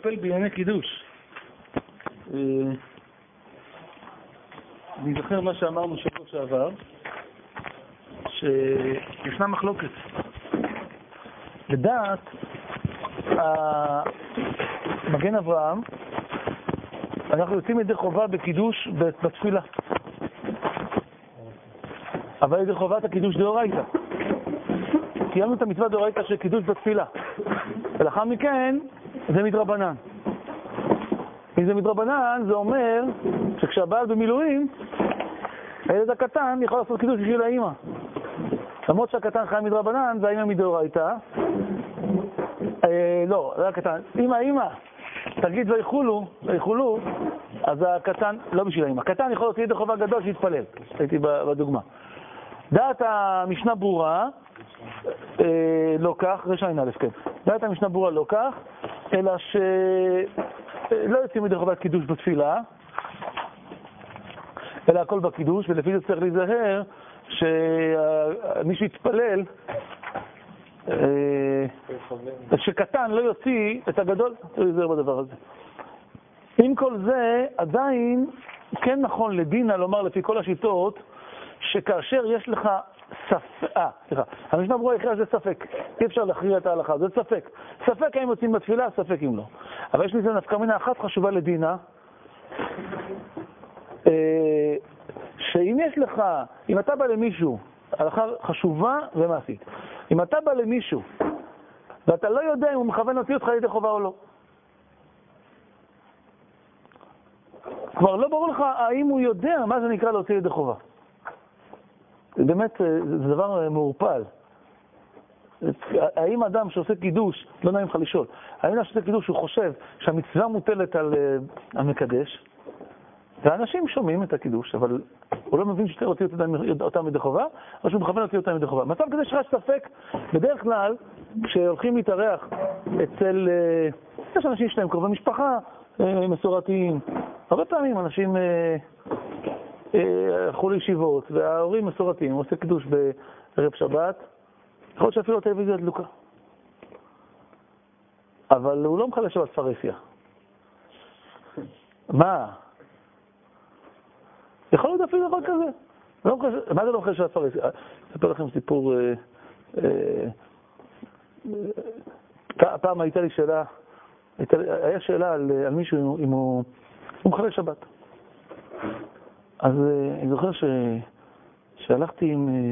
לטפל בענייני קידוש. אני זוכר מה שאמרנו שבוע שעבר, שישנה מחלוקת. לדעת מגן אברהם, אנחנו יוצאים ידי חובה בקידוש בתפילה. אבל ידי חובת הקידוש דאורייתא. קיימנו את המצווה דאורייתא של קידוש בתפילה. ולאחר מכן זה מדרבנן. אם זה מדרבנן, זה אומר שכשהבעל במילואים, הילד הקטן יכול לעשות קידוש בשביל האמא. למרות שהקטן חי מדרבנן, זה האמא מדאורייתא. לא, זה הקטן. אם האמא תגיד לא יחולו, אז הקטן, לא בשביל האמא. הקטן יכול להיות ידי חובה גדול שיתפלל. הייתי בדוגמה. דעת המשנה ברורה, לא כך, רשעים א', כן. דעת המשנה ברורה לא כך, אלא שלא יוצאים ידי חובת קידוש בתפילה, אלא הכל בקידוש, ולפי זה צריך להיזהר שמי שיתפלל, שקטן לא יוציא את הגדול, צריך להיזהר בדבר הזה. עם כל זה, עדיין כן נכון לדינה לומר לפי כל השיטות, שכאשר יש לך המשנה ברורה הכריעה שזה ספק, אי אפשר להכריע את ההלכה, זה ספק. ספק האם יוצאים בתפילה, ספק אם לא. אבל יש לזה נפקא מינה אחת חשובה לדינה, שאם יש לך, אם אתה בא למישהו, הלכה חשובה ומעשית, אם אתה בא למישהו, ואתה לא יודע אם הוא מכוון להוציא אותך לידי חובה או לא, כבר לא ברור לך האם הוא יודע מה זה נקרא להוציא לידי חובה. באמת, זה דבר מעורפל. האם אדם שעושה קידוש, לא נעים לך לשאול, האם אדם שעושה קידוש הוא חושב שהמצווה מוטלת על המקדש, והאנשים שומעים את הקידוש, אבל הוא לא מבין שאתה רוצה אותם ידי חובה, או שהוא מכוון להוציא אותם ידי חובה. מצב כזה שיש ספק, בדרך כלל, כשהולכים להתארח אצל, יש אנשים שלהם קרובי משפחה, מסורתיים, הרבה פעמים אנשים הלכו לישיבות, וההורים מסורתיים, הוא עושה קידוש בערב שבת, יכול להיות שאפילו הטלוויזיה דלוקה. אבל הוא לא מחלל שבת פרהסיה. מה? יכול להיות אפילו דבר כזה. מה זה לא מחלל שבת פרהסיה? אני אספר לכם סיפור, פעם הייתה לי שאלה, היה שאלה על מישהו אם הוא מחלל שבת. אז אני זוכר שהלכתי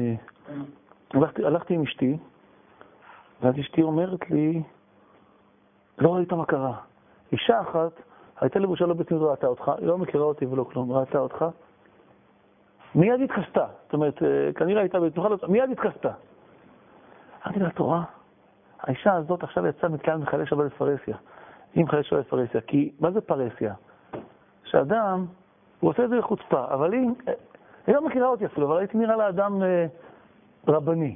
עם אשתי, ואז אשתי אומרת לי, לא ראית מה קרה. אישה אחת, הייתה לבושה לא בצניעות, ראתה אותך, היא לא מכירה אותי ולא כלום, ראתה אותך, מיד התכסתה. זאת אומרת, כנראה הייתה בתנוחה, מיד התכסתה. אמרתי לה, תורה, האישה הזאת עכשיו יצאה מתקיים מחלל שבת בפרהסיה. היא מחלל שבת בפרהסיה, כי מה זה פרהסיה? שאדם, הוא עושה את זה בחוצפה, אבל היא לא מכירה אותי אפילו, אבל הייתי נראה לה אדם רבני.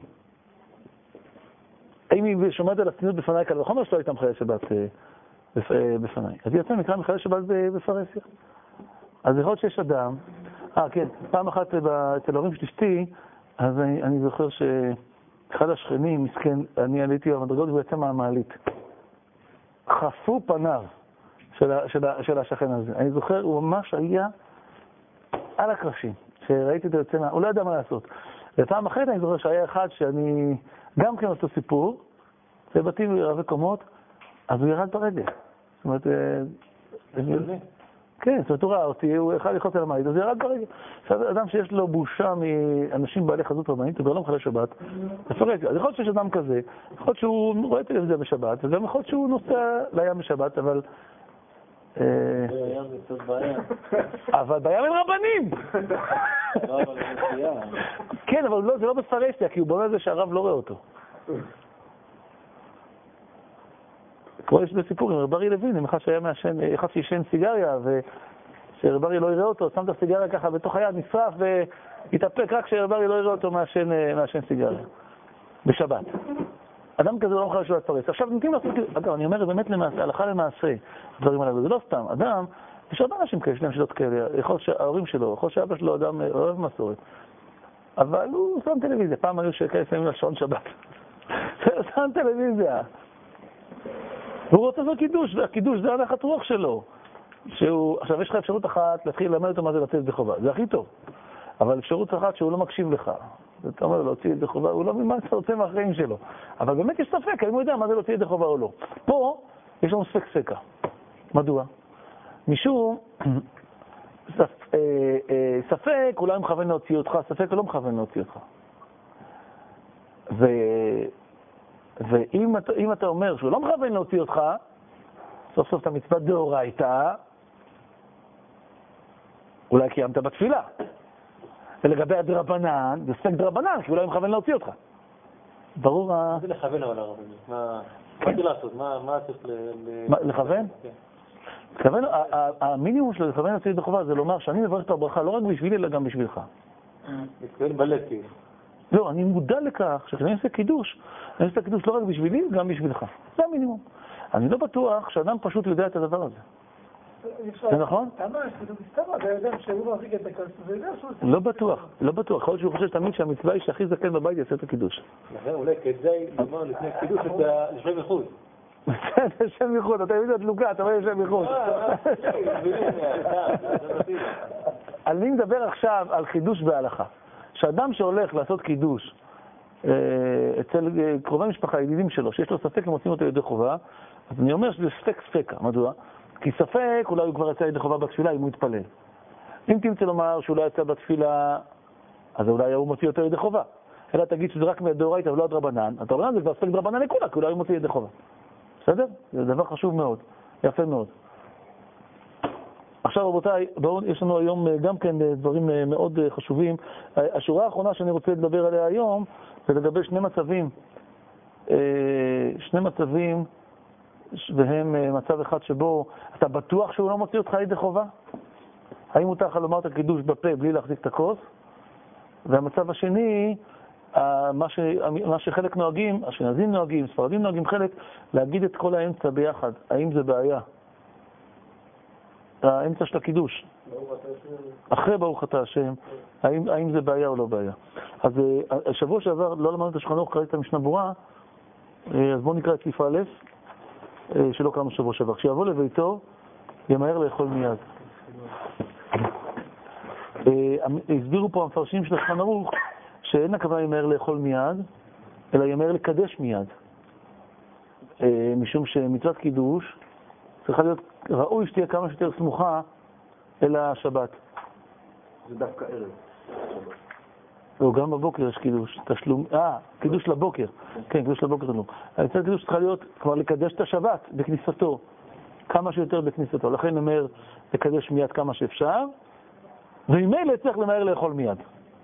אם היא שומעת על הצניעות בפניי כאלה, וחומר שלא הייתה מחלל שבת בפניי. אז היא יצאה מקרא מחלל שבת בפרהסיה. אז יכול להיות שיש אדם, כן, פעם אחת אצל ההורים של אשתי, אז אני זוכר שאחד השכנים, מסכן, אני עליתי במדרגות והוא יצא מהמעלית. חפו פניו של השכן הזה. אני זוכר, הוא ממש היה על הקרשים, שראיתי את זה יוצא הוא לא ידע מה לעשות. ופעם אחרת אני זוכר שהיה אחד שאני גם כן אותו סיפור, זה בתים רבי קומות, אז הוא ירד ברגל. זאת אומרת, כן, זאת אומרת, הוא ראה אותי, הוא אחד לחוץ על המעלית, אז הוא ירד ברגל. אדם שיש לו בושה מאנשים בעלי חזות רבנית, הוא לא מחלל שבת, לפרק. אז יכול להיות שיש אדם כזה, יכול להיות שהוא רואה טלוויזיה בשבת, וגם יכול להיות שהוא נוסע לים בשבת, אבל בים זה קצת בעיה. אבל בים הם רבנים! לא, אבל זה מציאה. כן, אבל זה לא בפרהסיה, כי הוא בונה זה שהרב לא רואה אותו. כמו יש בסיפור עם רב אריה לוין, אחד שישן סיגריה, ושרב אריה לא יראה אותו, שם את הסיגריה ככה בתוך היד, נשרף והתאפק רק שרב אריה לא יראה אותו מעשן סיגריה. בשבת. אדם כזה לא מחלל שבת פרהסיה. עכשיו נותנים לעשות, אגב, אני אומר באמת למעשה, הלכה למעשה, דברים עליו, זה לא סתם. אדם, יש הרבה אנשים כאלה, יש להם שיטות כאלה, יכול להיות שההורים שלו, יכול להיות שאבא שלו אדם אוהב מסורת. אבל הוא שם טלוויזיה, פעם היו שכאלה שמים לשעון שבת. הוא שם טלוויזיה. והוא רוצה לעשות קידוש, והקידוש זה הנחת רוח שלו. עכשיו יש לך אפשרות אחת להתחיל ללמד אותו מה זה לצאת ידי חובה, זה הכי טוב. אבל אפשרות אחת שהוא לא מקשיב לך. אתה אומר להוציא ידי חובה, הוא לא מבין מה אתה רוצה מהחיים שלו. אבל באמת יש ספק, האם הוא יודע מה זה להוציא ידי חובה או לא. פה יש לנו ספק. מדוע? משום ספק אולי הוא מכוון להוציא אותך, ספק הוא לא מכוון להוציא אותך. ואם אתה אומר שהוא לא מכוון להוציא אותך, סוף סוף את המצוות דאורייתא, אולי קיימת בתפילה. ולגבי הדרבנן, זה ספק דרבנן, כי אולי הוא מכוון להוציא אותך. ברור מה זה לכוון אבל הרבנית? מה זה לעשות? מה צריך לכוון? כן. לכוון, המינימום של לכוון להוציא ידי חובה זה לומר שאני מברך את הברכה לא רק בשבילי, אלא גם בשבילך. מתכוון בלב כאילו. לא, אני מודע לכך שכשאני עושה קידוש, אני עושה קידוש לא רק בשבילי, גם בשבילך. זה המינימום. אני לא בטוח שאדם פשוט יודע את הדבר הזה. זה נכון? למה? זה מסתבר, אתה יודע שהוא מחזיק את הכוס, זה יודע שהוא... לא בטוח, לא בטוח. יכול להיות שהוא חושב תמיד שהמצווה היא שהכי זקן בבית יעשה את הקידוש. לכן אולי כדאי לומר לפני קידוש את לשם מחוץ. בסדר, שם מחוץ, אתה יודע את לוקה, אתה רואה שם מחוץ. אני מדבר עכשיו על חידוש בהלכה. שאדם שהולך לעשות קידוש אצל קרובי משפחה, ידידים שלו, שיש לו ספק אם מוצאים אותו ידי חובה, אז אני אומר שזה ספקה. מדוע? כי ספק אולי הוא כבר יצא ידי חובה בתפילה אם הוא יתפלל. אם תמצא לומר שהוא לא יצא בתפילה, אז אולי הוא מוציא אותו ידי חובה. אלא תגיד שזה רק מדאורייתא ולא דרבנן, הדרבנן זה כבר ספק דרבנן לכולה, כי אולי הוא מוציא ידי חובה. בסדר? זה דבר חשוב מאוד, יפה מאוד. עכשיו רבותיי, יש לנו היום גם כן דברים מאוד חשובים. השורה האחרונה שאני רוצה לדבר עליה היום זה לגבי שני מצבים והם מצב אחד שבו אתה בטוח שהוא לא מוציא אותך ידי חובה? האם מותר לך לומר את הקידוש בפה בלי להחזיק את הכוס? והמצב השני, מה שחלק נוהגים, אשכנזים נוהגים, ספרדים נוהגים חלק, להגיד את כל האמצע ביחד. האם זה בעיה? האמצע של הקידוש. אחרי ברוך אתה השם, האם זה בעיה או לא בעיה? אז השבוע שעבר לא למדנו את השולחן ערוך, קראתי את המשנה ברורה, אז בואו נקרא את סעיף א', שלא קראנו שבוע שעבר. כשיבוא לביתו, ימהר לאכול מיד. הסבירו פה המפרשים של השולחן ערוך, שאין הכוונה ימהר לאכול מיד, אלא ימהר לקדש מיד. משום שמצוות קידוש צריכה להיות ראוי שתהיה כמה שיותר סמוכה אל השבת. זה דווקא ערב. לא, גם בבוקר יש קידוש, תשלום, קידוש לבוקר. כן, קידוש לבוקר לא. מצוות קידוש צריכה להיות כבר לקדש את השבת בכניסתו, כמה שיותר בכניסתו. לכן נאמר לקדש מיד כמה שאפשר, וממילא צריך למהר לאכול מיד.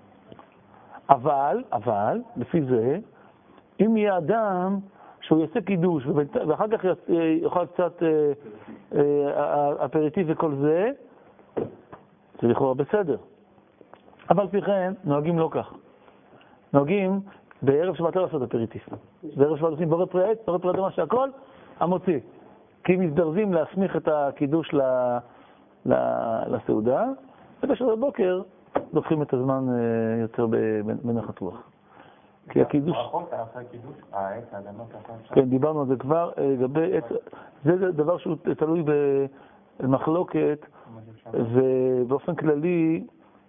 אבל, לפי זה, אם יהיה אדם שהוא יעשה קידוש, ואחר כך יאכל קצת אפריטיב וכל זה, זה לכאורה בסדר. אבל לפי כן, נוהגים לא כך. נוהגים בערב שבת לא לעשות אפריטיב. בערב שבת עושים בורא פרי עץ, בורא פרי אדמה שהכל, המוציא. כי מזדרזים להסמיך את הקידוש לסעודה, ובשעות בבוקר לוקחים את הזמן יותר בנחת רוח. כי הקידוש... כן, דיברנו על זה כבר, לגבי עץ... זה דבר שהוא תלוי במחלוקת, ובאופן כללי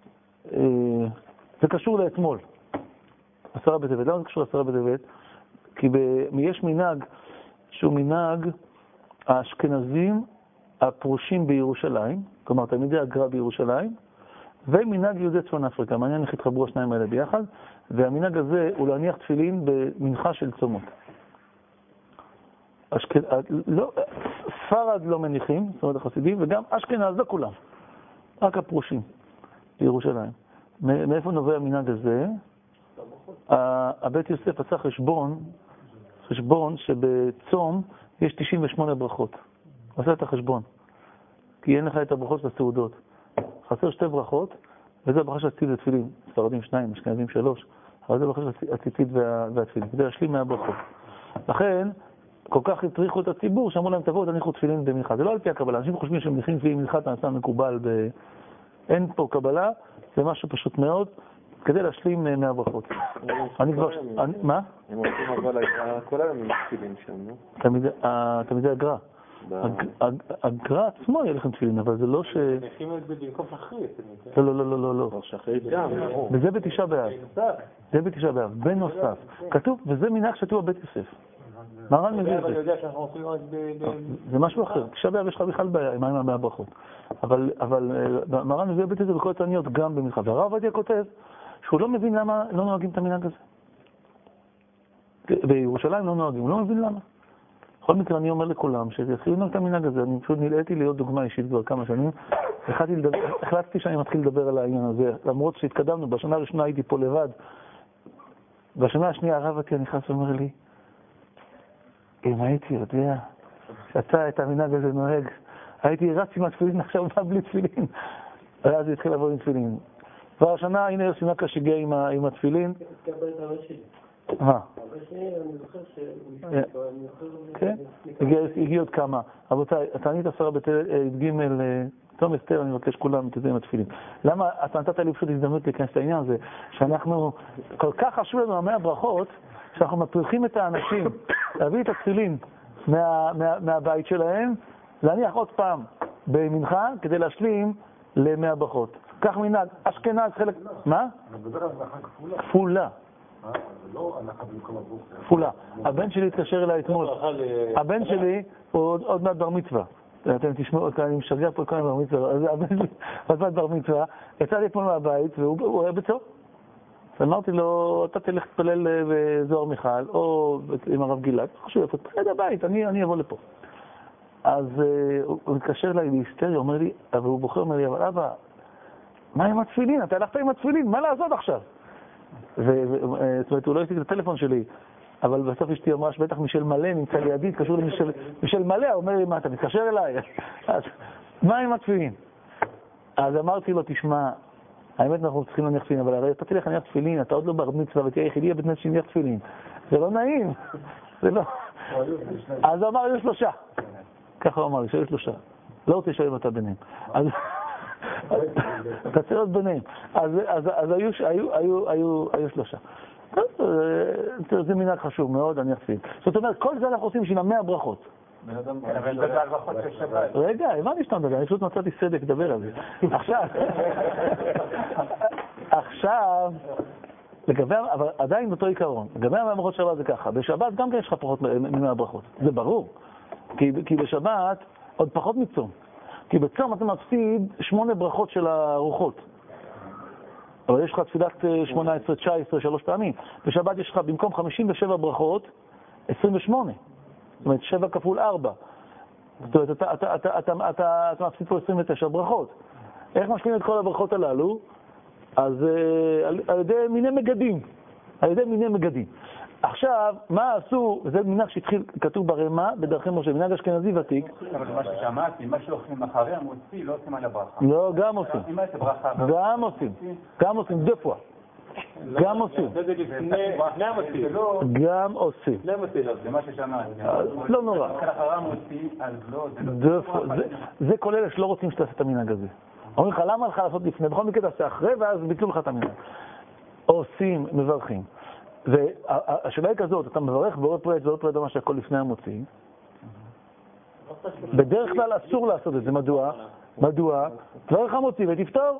זה קשור לאתמול. 10 בטבת. למה זה קשור ל10 בטבת? כי יש מנהג שהוא מנהג האשכנזים הפרושים בירושלים, כלומר תלמידי הגר"א בירושלים, ומנהג יהודי צפון אפריקה. מעניין איך התחברו השניים האלה ביחד, והמנהג הזה הוא להניח תפילין במנחה של צומות. ספרד לא מניחים, זאת אומרת החסידים, וגם אשכנז, לא כולם, רק הפרושים בירושלים. מאיפה נובע המנהג הזה? הבית יוסף עשה חשבון שבצום יש 98 ברכות. הוא עשה את החשבון, כי אין לך את הברכות של הסעודות. חסר 2 ברכות, וזו הברכה של הציצית והתפילין. ספרדים 2, אשכנזים 3, אבל זו הברכה של הציצית והתפילין. כדי להשלים 100 ברכות. לכן, כל כך הטריחו את הציבור, שאמרו להם תבואו, תניחו תפילין במנחה. זה לא על פי הקבלה. אנשים חושבים שמניחים תפילין במנחה, אתה נעשה מקובל אין פה קבלה, זה משהו פשוט מאוד. כדי להשלים מהברכות. אני כבר... מה? הם עושים אבל כל היום עם תפילין שם, נו? תלמידי הגר"א. הגר"א עצמו יהיה לכם תפילין, אבל זה לא ש... מניחים את זה במקום שחרית. לא. שחרית גם. וזה בתשעה באב. זה בתשעה באב, בנוסף. כתוב, וזה מנהג שכתוב בבית יוסף. מרן מביא את זה. אני יודע שאנחנו עושים רק זה משהו אחר. תשעה באב יש לך בכלל בעיה עם מהברכות. אבל מרן מביא את זה בכל התעניות גם במנחה. והרב עובדיה כותב שהוא לא מבין למה לא נוהגים את המנהג הזה. בירושלים לא נוהגים, הוא לא מבין למה. בכל מקרה אני אומר לכולם שיתחילו לנהוג את המנהג הזה. אני פשוט נלאיתי להיות דוגמה אישית כבר כמה שנים. החלטתי שאני מתחיל לדבר על העניין הזה, למרות שהתקדמנו. בשנה הראשונה הייתי פה לבד. בשנה השנייה הרב עובדיה נכנס ואומר לי, אם הייתי יודע שאתה את המנהג הזה נוהג, הייתי רץ עם התפילין, עכשיו בא בלי תפילין. ואז הוא התחיל לעבור עם תפילין. כבר השנה, הנה יוסי נקה שהגיע עם התפילין. מה? אני זוכר כן, הגיע עוד כמה. רבותיי, התענית עשרה י"ג, תום אסתר, אני מבקש כולם תדעו עם התפילין. למה אתה נתת לי פשוט הזדמנות להיכנס את העניין הזה, שאנחנו, כל כך חשוב לנו 100 ברכות, שאנחנו מטריחים את האנשים להביא את התפילין מהבית שלהם, להניח עוד פעם במנחה כדי להשלים ל100 ברכות. כך מנהג, אשכנז חלק... מה? כפולה. כפולה. הבן שלי התקשר אליי אתמול. הבן שלי הוא עוד מעט בר מצווה. אתם תשמעו, אני משגע פה כאן בר מצווה. הבן שלי עוד מעט בר מצווה. יצא לי אתמול מהבית והוא היה בצור. אמרתי לו, אתה תלך תפלל בזוהר מיכל, או עם הרב גלעד, חשוב איפה, תפרד הבית, אני אבוא לפה. אז הוא מתקשר אליי בהיסטריה, אומר לי, אבל הוא בוחר, אומר לי, אבל אבא, מה עם התפילין? אתה הלכת עם התפילין, מה לעשות עכשיו? זאת אומרת, הוא לא השיג את הטלפון שלי, אבל בסוף אשתי אמרה שבטח מישל מלא נמצא לידי, התקשור למישל מלא, הוא אומר לי, מה, אתה מתקשר אליי? אז מה עם התפילין? אז אמרתי לו, תשמע, האמת אנחנו צריכים להניח תפילין, אבל הרי אתה תלך להניח תפילין, אתה עוד לא בר מצווה ותהיה יחידי בבית כנסת שהניח תפילין. זה לא נעים, זה לא... אז הוא אמר, היו 3. ככה הוא אמר לי, שהיו 3. לא רוצה לשאול אם אתה ביניהם. אז... אתה צריך להיות ביניהם. אז היו 3. זה מנהג חשוב מאוד, אני אחפיד. זאת אומרת, כל זה אנחנו עושים בשביל 100 ברכות. רגע, הבנתי שאתה מדבר, אני פשוט מצאתי סדק לדבר על זה. עכשיו, לגבי, אבל עדיין אותו עיקרון, לגבי 100 ברכות שבת זה ככה, בשבת גם כן יש לך פחות מ100 ברכות, זה ברור, כי בשבת עוד פחות מצום, כי בצום אתה מפסיד 8 ברכות של הרוחות, אבל יש לך תפילת 18, 19, 3 פעמים, בשבת יש לך במקום 57 ברכות, 28, זאת אומרת 7 כפול 4, זאת אומרת אתה מפסיד פה 29 ברכות. איך משלים את כל הברכות הללו? אז על ידי מיני מגדים. עכשיו, מה עשו, זה מנהג שהתחיל, כתוב ברמה, בדרכי משה, מנהג אשכנזי ותיק. אבל מה ששמעתי, מה שאוכלים אחרי המוציא, לא עושים על הברכה. לא, גם עושים. אם הייתה ברכה... גם עושים, דפוע. גם עושים. זה לפני המוציא. גם עושים. זה מה ששמעתי. לא נורא. אחרי המוציא, אז לא... זה כל אלה שלא רוצים שתעשה את המנהג הזה. אומרים לך, למה לך לעשות לפני? בכל מקרה תעשה אחרי, ואז ביטלו לך את המנהג. עושים, מברכים. והשאלה היא כזאת, אתה מברך בעוד פרט ועוד פרט, מה שהכל לפני המוציא. בדרך כלל אסור לעשות את זה. מדוע? תברך המוציא ותפתור.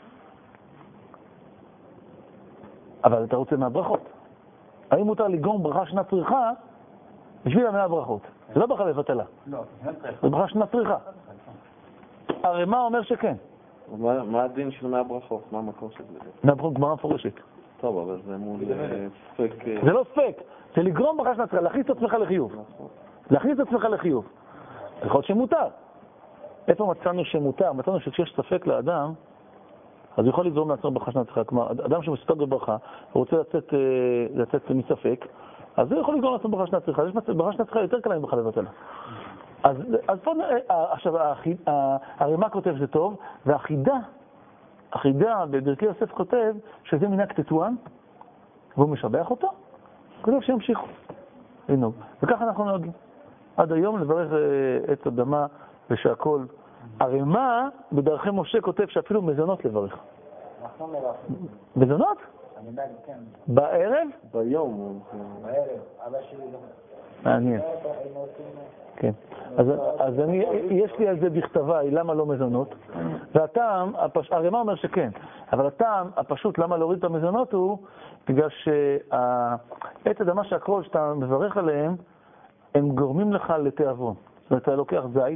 אבל אתה רוצה מהברכות. האם מותר לגרום ברכה שנת צריכה בשביל 100 ברכות? זה לא ברכה לבטלה. לא, זה ברכה שנת צריכה. הרי מה אומר שכן? מה הדין של 100 ברכות? מה המקור של זה? 100 ברכות גמרא מפורשת. טוב, אבל זה מול ספק... זה לא ספק, זה לגרום ברכה שנת צריכה, להכניס את עצמך לחיוב. להכניס את עצמך לחיוב. יכול להיות שמותר. איפה מצאנו שמותר? מצאנו שכשיש ספק לאדם, אז הוא יכול לגרום לעצמו ברכה שנת צריכה. כלומר, אדם שמספק בברכה, הוא רוצה לצאת מספק, אז הוא יכול לגרום לעצמו ברכה שנת צריכה. יש ברכה שנת צריכה יותר קלה מברכה לבטלה. אז פה, עכשיו, הרמ"א כותב זה טוב, והחידה בברכי יוסף כותב שזה מנהג תטואן, והוא משבח אותו, כותב שימשיכו לנהוג. וככה אנחנו נוהגים. עד היום לברך את אדמה ושהכל. הרמ"א בדרכי משה כותב שאפילו מזונות לברך. מזונות? בערב? ביום. בערב, אבא שלי לא. מעניין. כן. אז יש לי על זה בכתביי, למה לא מזונות? והטעם, הרמ"א אומר שכן, אבל הטעם הפשוט למה להוריד את המזונות הוא בגלל שעץ אדמה שהכל שאתה מברך עליהם, הם גורמים לך לתיאבון. זאת אומרת, אתה לוקח זית,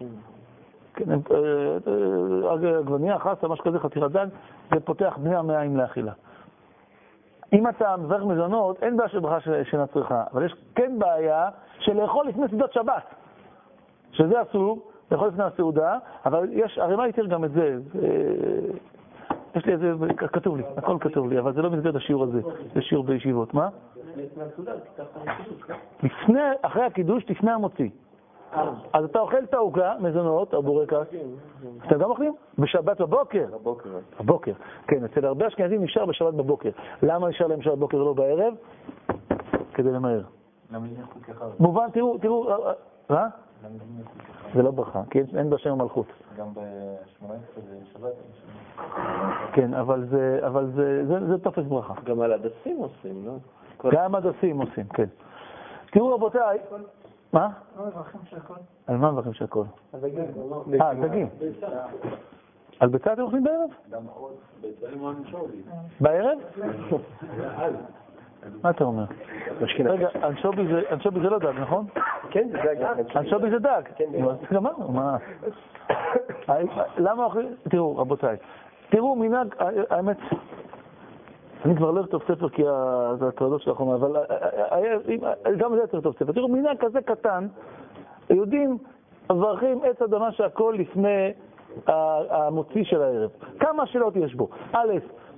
עגבנייה, חסה, משהו כזה, חתיכת דג, זה פותח בני המעיים לאכילה. אם אתה מברך מזונות, אין בעיה של ברכה שאינה צריכה, אבל יש כן בעיה של לאכול לפני סעודת שבת, שזה אסור, לאכול לפני הסעודה, אבל יש, הרמ"א יתיר גם את זה, יש לי את זה, כתוב לי, הכל כתוב לי, אבל זה לא במסגרת השיעור הזה, זה שיעור בישיבות, מה? לפני, אחרי הקידוש, לפני המוציא. אז אתה אוכל את העוגה, מזונות, הבורקס, אתם גם אוכלים? בשבת בבוקר. בבוקר. כן, אצל הרבה אשכנזים נשאר בשבת בבוקר. למה נשאר להם בשבת בבוקר ולא בערב? כדי למהר. מובן, תראו, מה? זה לא ברכה, כי אין בשם המלכות. גם ב-18 זה שבת. כן, אבל זה תופס ברכה. גם על הדסים עושים, לא? גם הדסים עושים, כן. תראו רבותיי, מה? לא מברכים שהכל. על מה מברכים שהכל? על דגים. דגים. על ביצה אתם אוכלים בערב? גם עוד, ביצה עם אנשובי. בערב? מה אתה אומר? רגע, אנשובי זה לא דג, נכון? כן, זה דג. אנשובי זה דג. גמרנו, מה? למה אוכלים? תראו, רבותיי, תראו מנהג, האמת, אני כבר לא אכתוב ספר כי זה הטרדות של החומה, אבל גם זה יותר טוב ספר. תראו, מנהג כזה קטן, יהודים מברכים עץ אדמה שהכל לפני המוציא של הערב. כמה שאלות יש בו? א',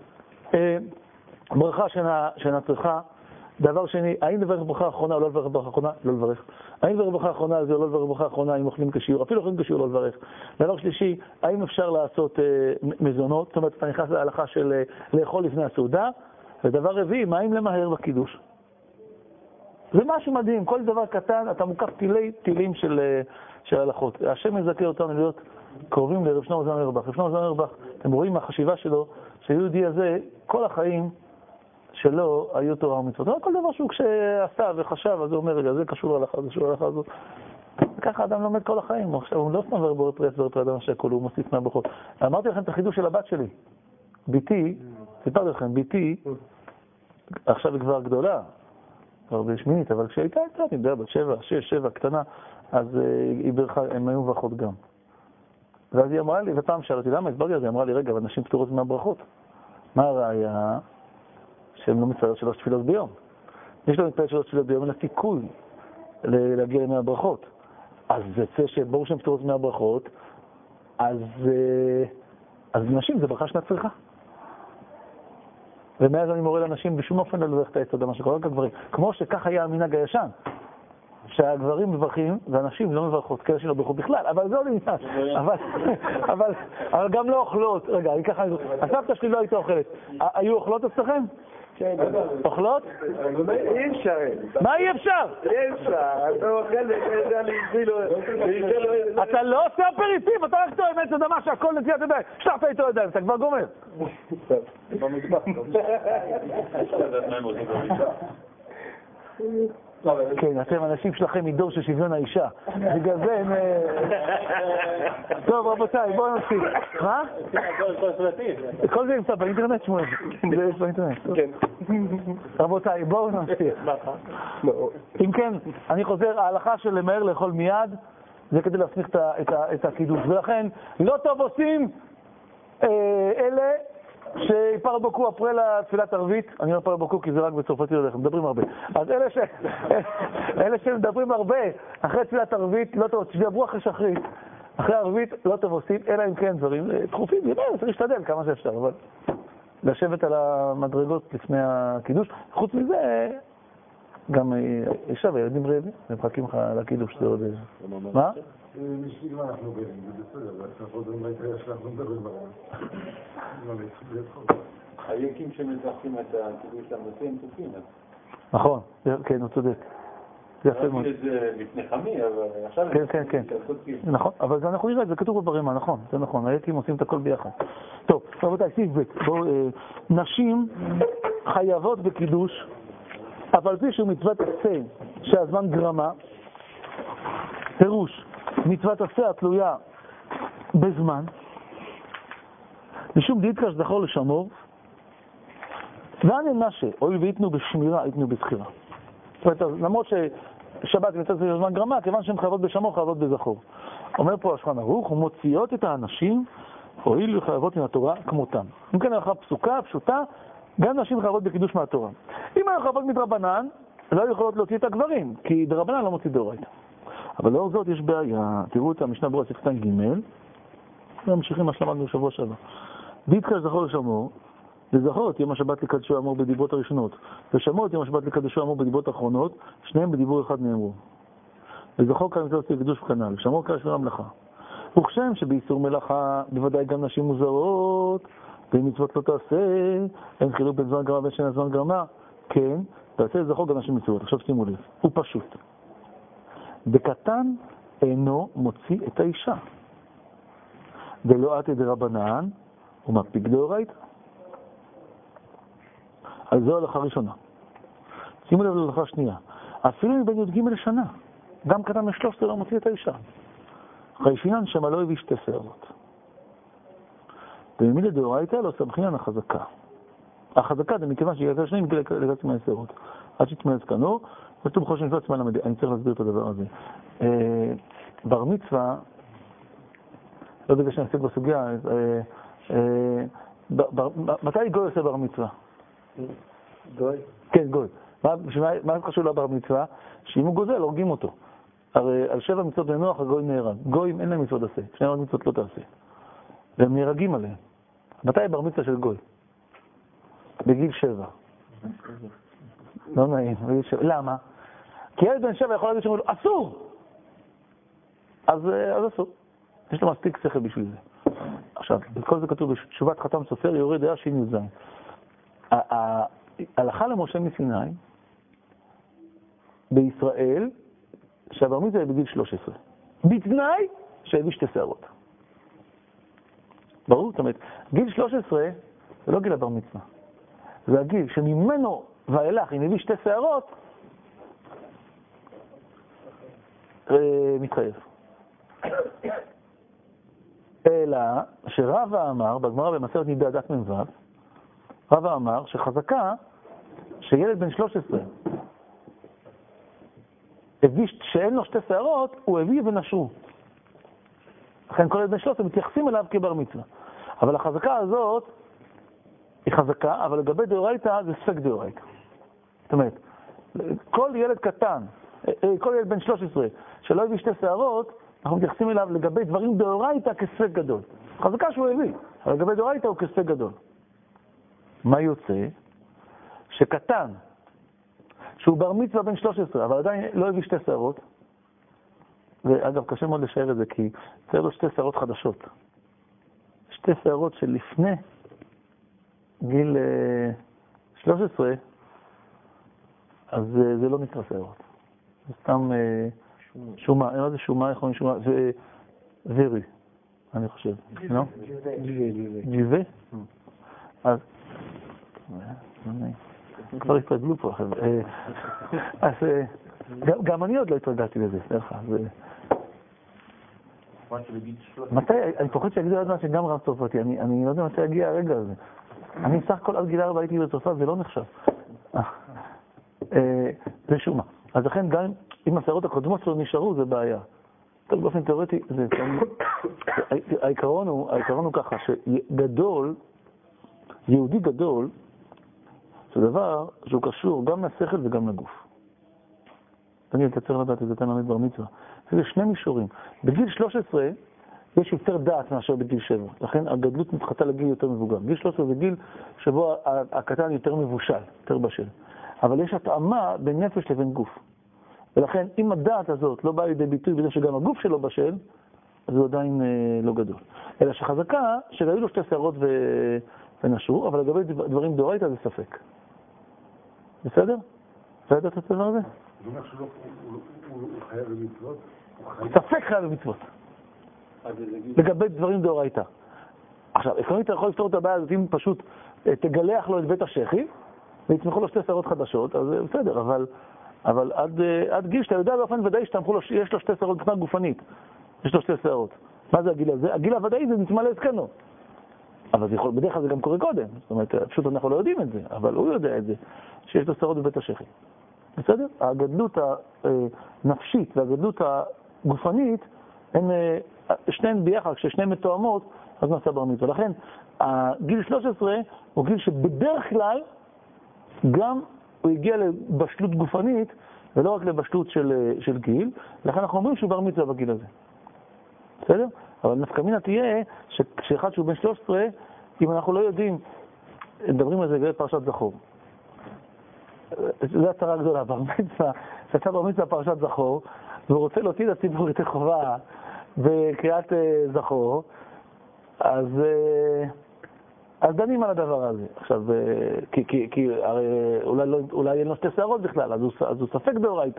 ברכה שאינה צריכה. דבר שני, האם לברך ברכה האחרונה או לא לברך ברכה האחרונה? לא לברך. האם לברך ברכה האחרונה זה או לא לברך ברכה האחרונה אם אוכלים כשיעור? אפילו אוכלים כשיעור לא לברך. דבר שלישי, האם אפשר לעשות מזונות? זאת אומרת, אתה נכנס להלכה של לאכול לפני הסעודה. ודבר רביעי, מה אם למהר בקידוש? זה משהו מדהים, כל דבר קטן, אתה מוקף טילים של הלכות. השם מזכה אותנו להיות קרובים לרב שלמה זלמן אוירבך. רב שלמה זלמן אוירבך, אתם רואים מהחשיבה שלו, שהיהודי הזה, כל החיים שלו היו תורה ומצוות. כל דבר שהוא כשעשה וחשב, אז הוא אומר, רגע, זה קשור להלכה, זה קשור להלכה הזאת. וככה אדם לומד כל החיים. עכשיו, הוא לא סתם ורבור פרץ ורפר אדם שהכל, הוא מוסיף מהברכות. אמרתי לכם את החידוש של הבת שלי. ביתי, סיפרתי לכם, ביתי, עכשיו היא כבר גדולה, כבר בשמינית, אבל כשהייתה, אני יודע, בת 7, 6, 7, קטנה, אז היא ברכה, הם היו ברכות גם. ואז היא אמרה לי, ופעם שאלתי, למה הסברתי על זה? היא אמרה לי, רגע, אבל נשים פטורות מהברכות. מה הראיה? שהן לא מצטערות 3 תפילות ביום. יש לו מתפלל 3 תפילות ביום, אין לה סיכוי להגיע למאה ברכות. אז זה יצא שברור שהן פטורות מהברכות, אז נשים זה ברכה שאינה צריכה. ומאז אני מורה לאנשים בשום אופן לא לברך את העץ אדמה שכל רק הגברים. כמו שכך היה המנהג הישן, שהגברים מברכים והנשים לא מברכות, כאלה שלא ברכות בכלל, אבל זה לא לעניין. אבל גם לא אוכלות. רגע, אני ככה, הסבתא שלי לא הייתה אוכלת. היו אוכלות אצלכם? כן. אוכלות? אי אפשר. מה אי אפשר? אי אפשר. אתה אוכל ואתה להגזילו. אתה לא עושה אפריטיב, אתה הולך טוב עם עץ אדמה שהכל נטיית ידיים. שלחת איתו ידיים, אתה כבר גומר. במטבח. כן, אתם אנשים שלכם מדור של שוויון האישה. בגלל זה הם... טוב, רבותיי, בואו נמשיך. מה? כל זה נמצא באינטרנט, שמואל. זה יש באינטרנט. כן. רבותיי, בואו נמשיך. אם כן, אני חוזר, ההלכה של למהר לאכול מיד, זה כדי להסמיך את הקידוש. ולכן, לא טוב עושים אלה שפרבוקו אפרה לתפילת ערבית, אני לא פרבוקו כי זה רק בצרפתי הולך, מדברים הרבה. אז אלה שמדברים הרבה אחרי תפילת ערבית, לא טוב, שידברו אחרי שחרית, אחרי ערבית לא טוב עושים, אלא אם כן דברים דחופים, צריך להשתדל כמה שאפשר, אבל לשבת על המדרגות לפני הקידוש. חוץ מזה, גם אישה וילדים רעבים, הם מחכים לך לקידוש, זה עוד... מה? בשביל מה אנחנו באים, זה בסדר, אנחנו חוזרים להתראה שאנחנו מדברים היקים שמתרחים את הקידוש המוצאים תופים. נכון, כן, הוא צודק. זה יפה מאוד. את זה לפני חמי, אבל עכשיו... כן. נכון, אבל זה אנחנו נראה, זה כתוב בברימה, נכון, זה נכון, הייתם עושים את הכל ביחד. טוב, רבותיי, סעיף ב', נשים חייבות בקידוש, אבל פי שהוא מצוות עשה שהזמן גרמה, פירוש, מצוות עשה התלויה בזמן, משום דאיתקא זכור לשמור, ואנן נשה, הואיל ויתנו בשמירה, יתנו בזכירה. זאת אומרת, למרות ששבת מצוות עשה שהזמן גרמה, כיוון שהן חייבות בשמור, חייבות בזכור. אומר פה השולחן ערוך, ומוציאות את האנשים, הואיל וחייבות מן התורה כמותם. אם כן, הלכה פסוקה, פשוטה, גם נשים חייבות בקידוש מהתורה. אם הן חייבות מדרבנן, לא יכולות להוציא את הגברים, כי דרבנן לא מוציא דאורייתא. אבל לאור זאת יש בעיה, תראו את המשנה ברורה ספתן ג' ממשיכים מה שלמדנו בשבוע שעבר. דאיתקא זכור לשמור, לזכור את יום השבת לקדשו אמור בדיברות הראשונות, ושמור את יום השבת לקדשו אמור בדיברות האחרונות, שניהם בדיבור אחד נאמרו. לזכור כאן מצוות קדוש וכנ"ל, שמור כאן שמירה מלאכה. וכשם שבאיסור מלאכה בוודאי גם נשים מוזרות, ומצוות לא תעשה, אין חילוק בין זמן גרמה בין שאין זמן גרמה, כן, תעשה לזכור גם נשים מצוות. עכשיו שימו לב, הוא פשוט. בקטן אינו מוציא את האישה. ולא עתי דרבנן, הוא מקפיד דאורייתא. אז זו הלכה ראשונה. שימו לב להלכה שנייה. אפילו מבין י"ג לשנה, גם קטן מ-13 לא מוציא את האישה. חיישינן שמה לא הביא שתי שערות. וממילה דאורייתא לא סמכינן החזקה. החזקה זה מכיוון שהיא יצאה שניים לגעת מהשערות. עד שתמלץ כנור, ואתם חושבים שנפלץ מה למד, אני צריך להסביר את הדבר הזה. בר מצווה, לא בגלל שאני עוסק בסוגיה, מתי גוי עושה בר מצווה? גוי? כן, גוי. מה חשוב לבר מצווה? שאם הוא גוזל, הורגים אותו. הרי על 7 מצוות בנוח הגוי נהרג. גויים אין להם מצוות עשה, 2 מצוות לא תעשה. והם נהרגים עליהם. מתי בר מצווה של גוי? בגיל 7. לא נעים, בגיל 7. למה? כי ילד בן 7 יכול להגיד שאומר לו, אסור! אז אסור. יש לו מספיק שכל בשביל זה. עכשיו, כל זה כתוב בתשובת חתם סופר, יורד דעה שי"ז. הלכה למשה מסיני, בישראל, שהבר מצווה היה בגיל 13. בתנאי שהביא 2 שערות. ברור? זאת אומרת, גיל 13 זה לא גיל הבר מצווה. זה הגיל שממנו ואילך, אם הביא 2 שערות, מתחייב. אלא שרבא אמר, בגמרא במסכת נידה דף מ"ו, רבא אמר שחזקה שילד בן 13 הביא שאין לו 2 שערות, הוא הביא ונשרו. לכן כל ילד בן 13 מתייחסים אליו כבר מצווה. אבל החזקה הזאת היא חזקה, אבל לגבי דאורייתא זה ספק דאורייתא. זאת אומרת, כל ילד קטן, כל ילד בן 13 שלא הביא 2 שערות, אנחנו מתייחסים אליו לגבי דברים דאורייתא כספק גדול. חזקה שהוא הביא, אבל לגבי דאורייתא הוא כספק גדול. מה יוצא? שקטן, שהוא בר מצווה בן 13, אבל עדיין לא הביא 2 שערות, ואגב, קשה מאוד לשער את זה, כי צריך לו 2 שערות חדשות. 2 שערות שלפני גיל 13, אז זה לא נקרא שערות. זה סתם שומה. אין זה שומה, איך אומרים שומה? זה זרי, אני חושב. לא? ג'יבה? אז... כבר התרגלו פה, אז גם אני עוד לא התרגלתי לזה, דרך אגב. מתי, אני פוחד שיגידו עוד מה שגם רב צרפתי, אני לא יודע מתי יגיע הרגע הזה. אני סך הכל עד גיל 4 הייתי בצרפת, זה לא נחשב. זה שומה. אז לכן גם אם השערות הקודמות שלו נשארו, זה בעיה. טוב, באופן תיאורטי, העיקרון הוא ככה, שגדול, יהודי גדול, זה דבר שהוא קשור גם לשכל וגם לגוף. תגיד, אתה צריך לדעת את זה, אתה למד בר מצווה. זה 2 מישורים. בגיל 13 יש יותר דעת מאשר בגיל 7. לכן הגדלות מתחתה לגיל יותר מבוגר. גיל 13 זה גיל שבו הקטן יותר מבושל, יותר בשל. אבל יש התאמה בין נפש לבין גוף. ולכן אם הדעת הזאת לא באה לידי ביטוי בזה שגם הגוף שלו בשל, אז הוא עדיין לא גדול. אלא שחזקה שהיו לו 2 שערות ונשרו, אבל לגבי דברים דאורייתא זה ספק. בסדר? אתה ידעת את הדבר הזה? זה אומר שהוא חייב במצוות? ספק חייב במצוות. לגבי דברים דאורייתא. עכשיו, עקרונית אתה יכול לפתור את הבעיה הזאת אם פשוט תגלח לו את בית השחי ויצמחו לו 2 שערות חדשות, אז בסדר, אבל עד גיל שאתה יודע באופן ודאי שיש לו 2 שערות מבחינה גופנית. יש לו 2 שערות. מה זה הגיל הזה? הגיל הוודאי זה נצמא לזקנו. אבל בדרך כלל זה גם קורה קודם. זאת אומרת, פשוט אנחנו לא יודעים את זה, אבל הוא יודע את זה, שיש לו שערות בבית השחי. בסדר? הגדלות הנפשית והגדלות הגופנית הן שניהן ביחד, כששניהן מתואמות, אז נעשה בר מצווה. לכן, הגיל 13 הוא גיל שבדרך כלל גם הוא הגיע לבשלות גופנית, ולא רק לבשלות של גיל, לכן אנחנו אומרים שהוא בר מצווה בגיל הזה. בסדר? אבל נפקא מינה תהיה שאחד שהוא בן 13, אם אנחנו לא יודעים, מדברים על זה לגבי פרשת זכור. זו הצרה הגדולה, בר מצווה, שיצא בר מצווה פרשת זכור, והוא רוצה להוציא את הציבור ידי חובה בקריאת זכור, אז דנים על הדבר הזה. עכשיו, כי אולי אין לו 2 שערות בכלל, אז הוא ספק דאורייתא.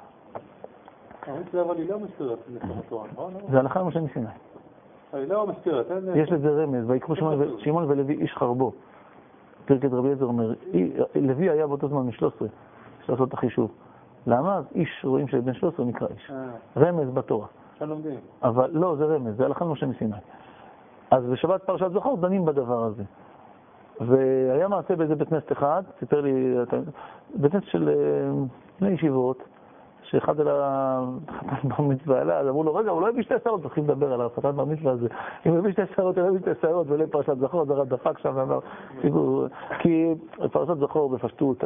אבל היא לא מסתירת לפני התורה, נכון? זה הלכה למשה מסיני. היא לא מסתירת, יש לזה רמז, ויקחו שמעון ולוי איש חרבו. פרקת רבי אליעזר אומר, לוי היה באותו זמן מ-13, יש לעשות את החישוב. למה? אז איש, רואים שבן 13 נקרא איש. רמז בתורה. שלומדים. אבל לא, זה רמז, זה הלכה למשה מסיני. אז בשבת פרשת זכור דנים בדבר הזה. והיה מעשה באיזה בית כנסת אחד, סיפר לי, בית כנסת של בני ישיבות, שאחד על החתן בר מצווה עלה, אז אמרו לו, רגע, הוא לא הביא 2 שערות, צריכים לדבר על החתן בר מצווה הזה. אם הוא הביא 2 שערות, הוא לא הביא 2 שערות, ולא פרשת זכור, אז הרב דפק שם ואמר, כי פרשת זכור בפשטות,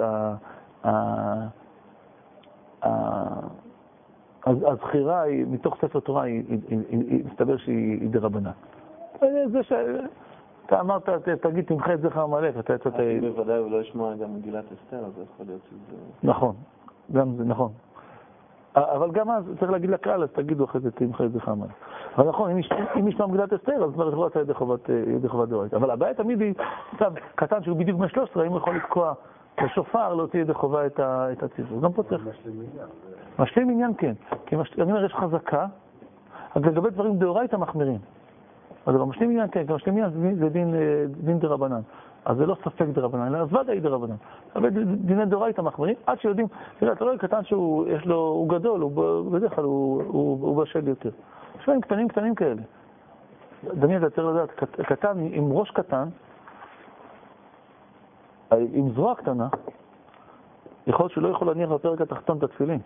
הזכירה היא, מתוך ספר תורה, היא מסתבר שהיא דרבנן. זה אתה אמרת, תגיד, תמחה את זכר עמלק, אתה יצאת... בוודאי הוא לא ישמע גם מגילת אסתר, אז יכול להיות שזה... נכון, גם זה, נכון. אבל גם אז צריך להגיד לקהל, אז תגידו אחרי זה, תמחה את זכר עמלק. אבל נכון, אם ישמע מגילת אסתר, אז כבר לא יצא ידי חובת דאורייתא. אבל הבעיה תמיד היא, קטן שהוא בדיוק בן 13, אם הוא יכול לתקוע בשופר, להוציא ידי חובה את הציבור. גם פה צריך... משלים עניין, כן. כי אני אומר, יש חזקה, אז לגבי דברים דאורייתא מחמירים. אז אבל משלים עניין, כן, משלים עניין זה דין דרבנן. אז זה לא ספק דרבנן, אלא אז ודאי דרבנן. אבל דיני דאורייתא מחמירים, עד שיודעים, אתה רואה קטן הוא גדול, בדרך כלל הוא בשל יותר. יש להם קטנים כאלה. דניאל, אתה צריך לדעת, קטן עם ראש קטן, עם זרוע קטנה, יכול להיות שהוא לא יכול להניח בפרק התחתון את התפילין.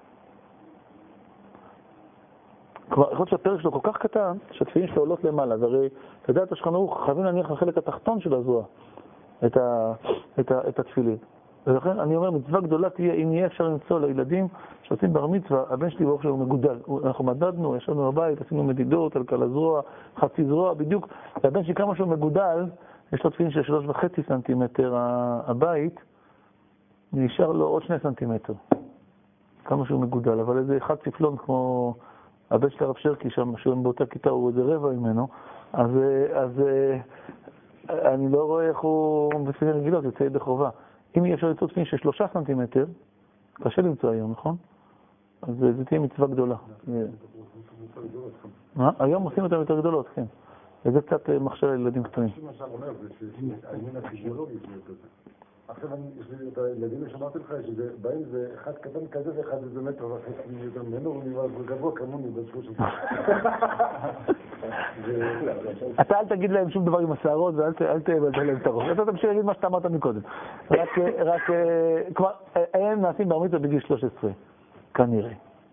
כבר, יכול להיות שהפרק שלו כל כך קטן, שהתפילין שלו עולות למעלה, והרי, אתה יודע, תשכנו, חייבים להניח לחלק התחתון של הזרוע, את התפילין. ולכן אני אומר, מצווה גדולה תהיה, אם יהיה אפשר למצוא לילדים שעושים בר מצווה, הבן שלי ברוך שהוא מגודל. אנחנו מדדנו, ישבנו בבית, עשינו מדידות על הזרוע, חצי זרוע, בדיוק. והבן שלי כמה שהוא מגודל, יש לו תפילין של 3.5 סנטימטר הבית, נשאר לו עוד 2 סנטימטר. כמה שהוא מגודל, אבל איזה אחד צפלון כמו הבן של הרב שרקי שם, שהוא באותה כיתה, הוא איזה רבע ממנו, אז אני לא רואה איך הוא בתפילין רגילות, יוצא ידי חובה. אם יהיה אפשר למצוא תפילין של 3 סנטימטר, קשה למצוא היום, נכון? אז זה תהיה מצווה גדולה. היום עושים אותם יותר גדולות, כן. וזה קצת מחשב לילדים קטנים. מה שאתה אומר זה שהעניין הפיזיולוגי זה יותר. עכשיו יש לי את הילדים שאמרתי לך, שבהם זה אחד קטן כזה ואחד איזה מטר וחצי יותר ממנו, הוא נראה גבוה כמוני בזכות שלך. אתה אל תגיד להם שום דבר עם השערות ואל תבלבל להם את הראש. אתה תמשיך להגיד מה שאתה אמרת מקודם. רק כבר, הם נעשים בר מצווה בגיל 13, כנראה.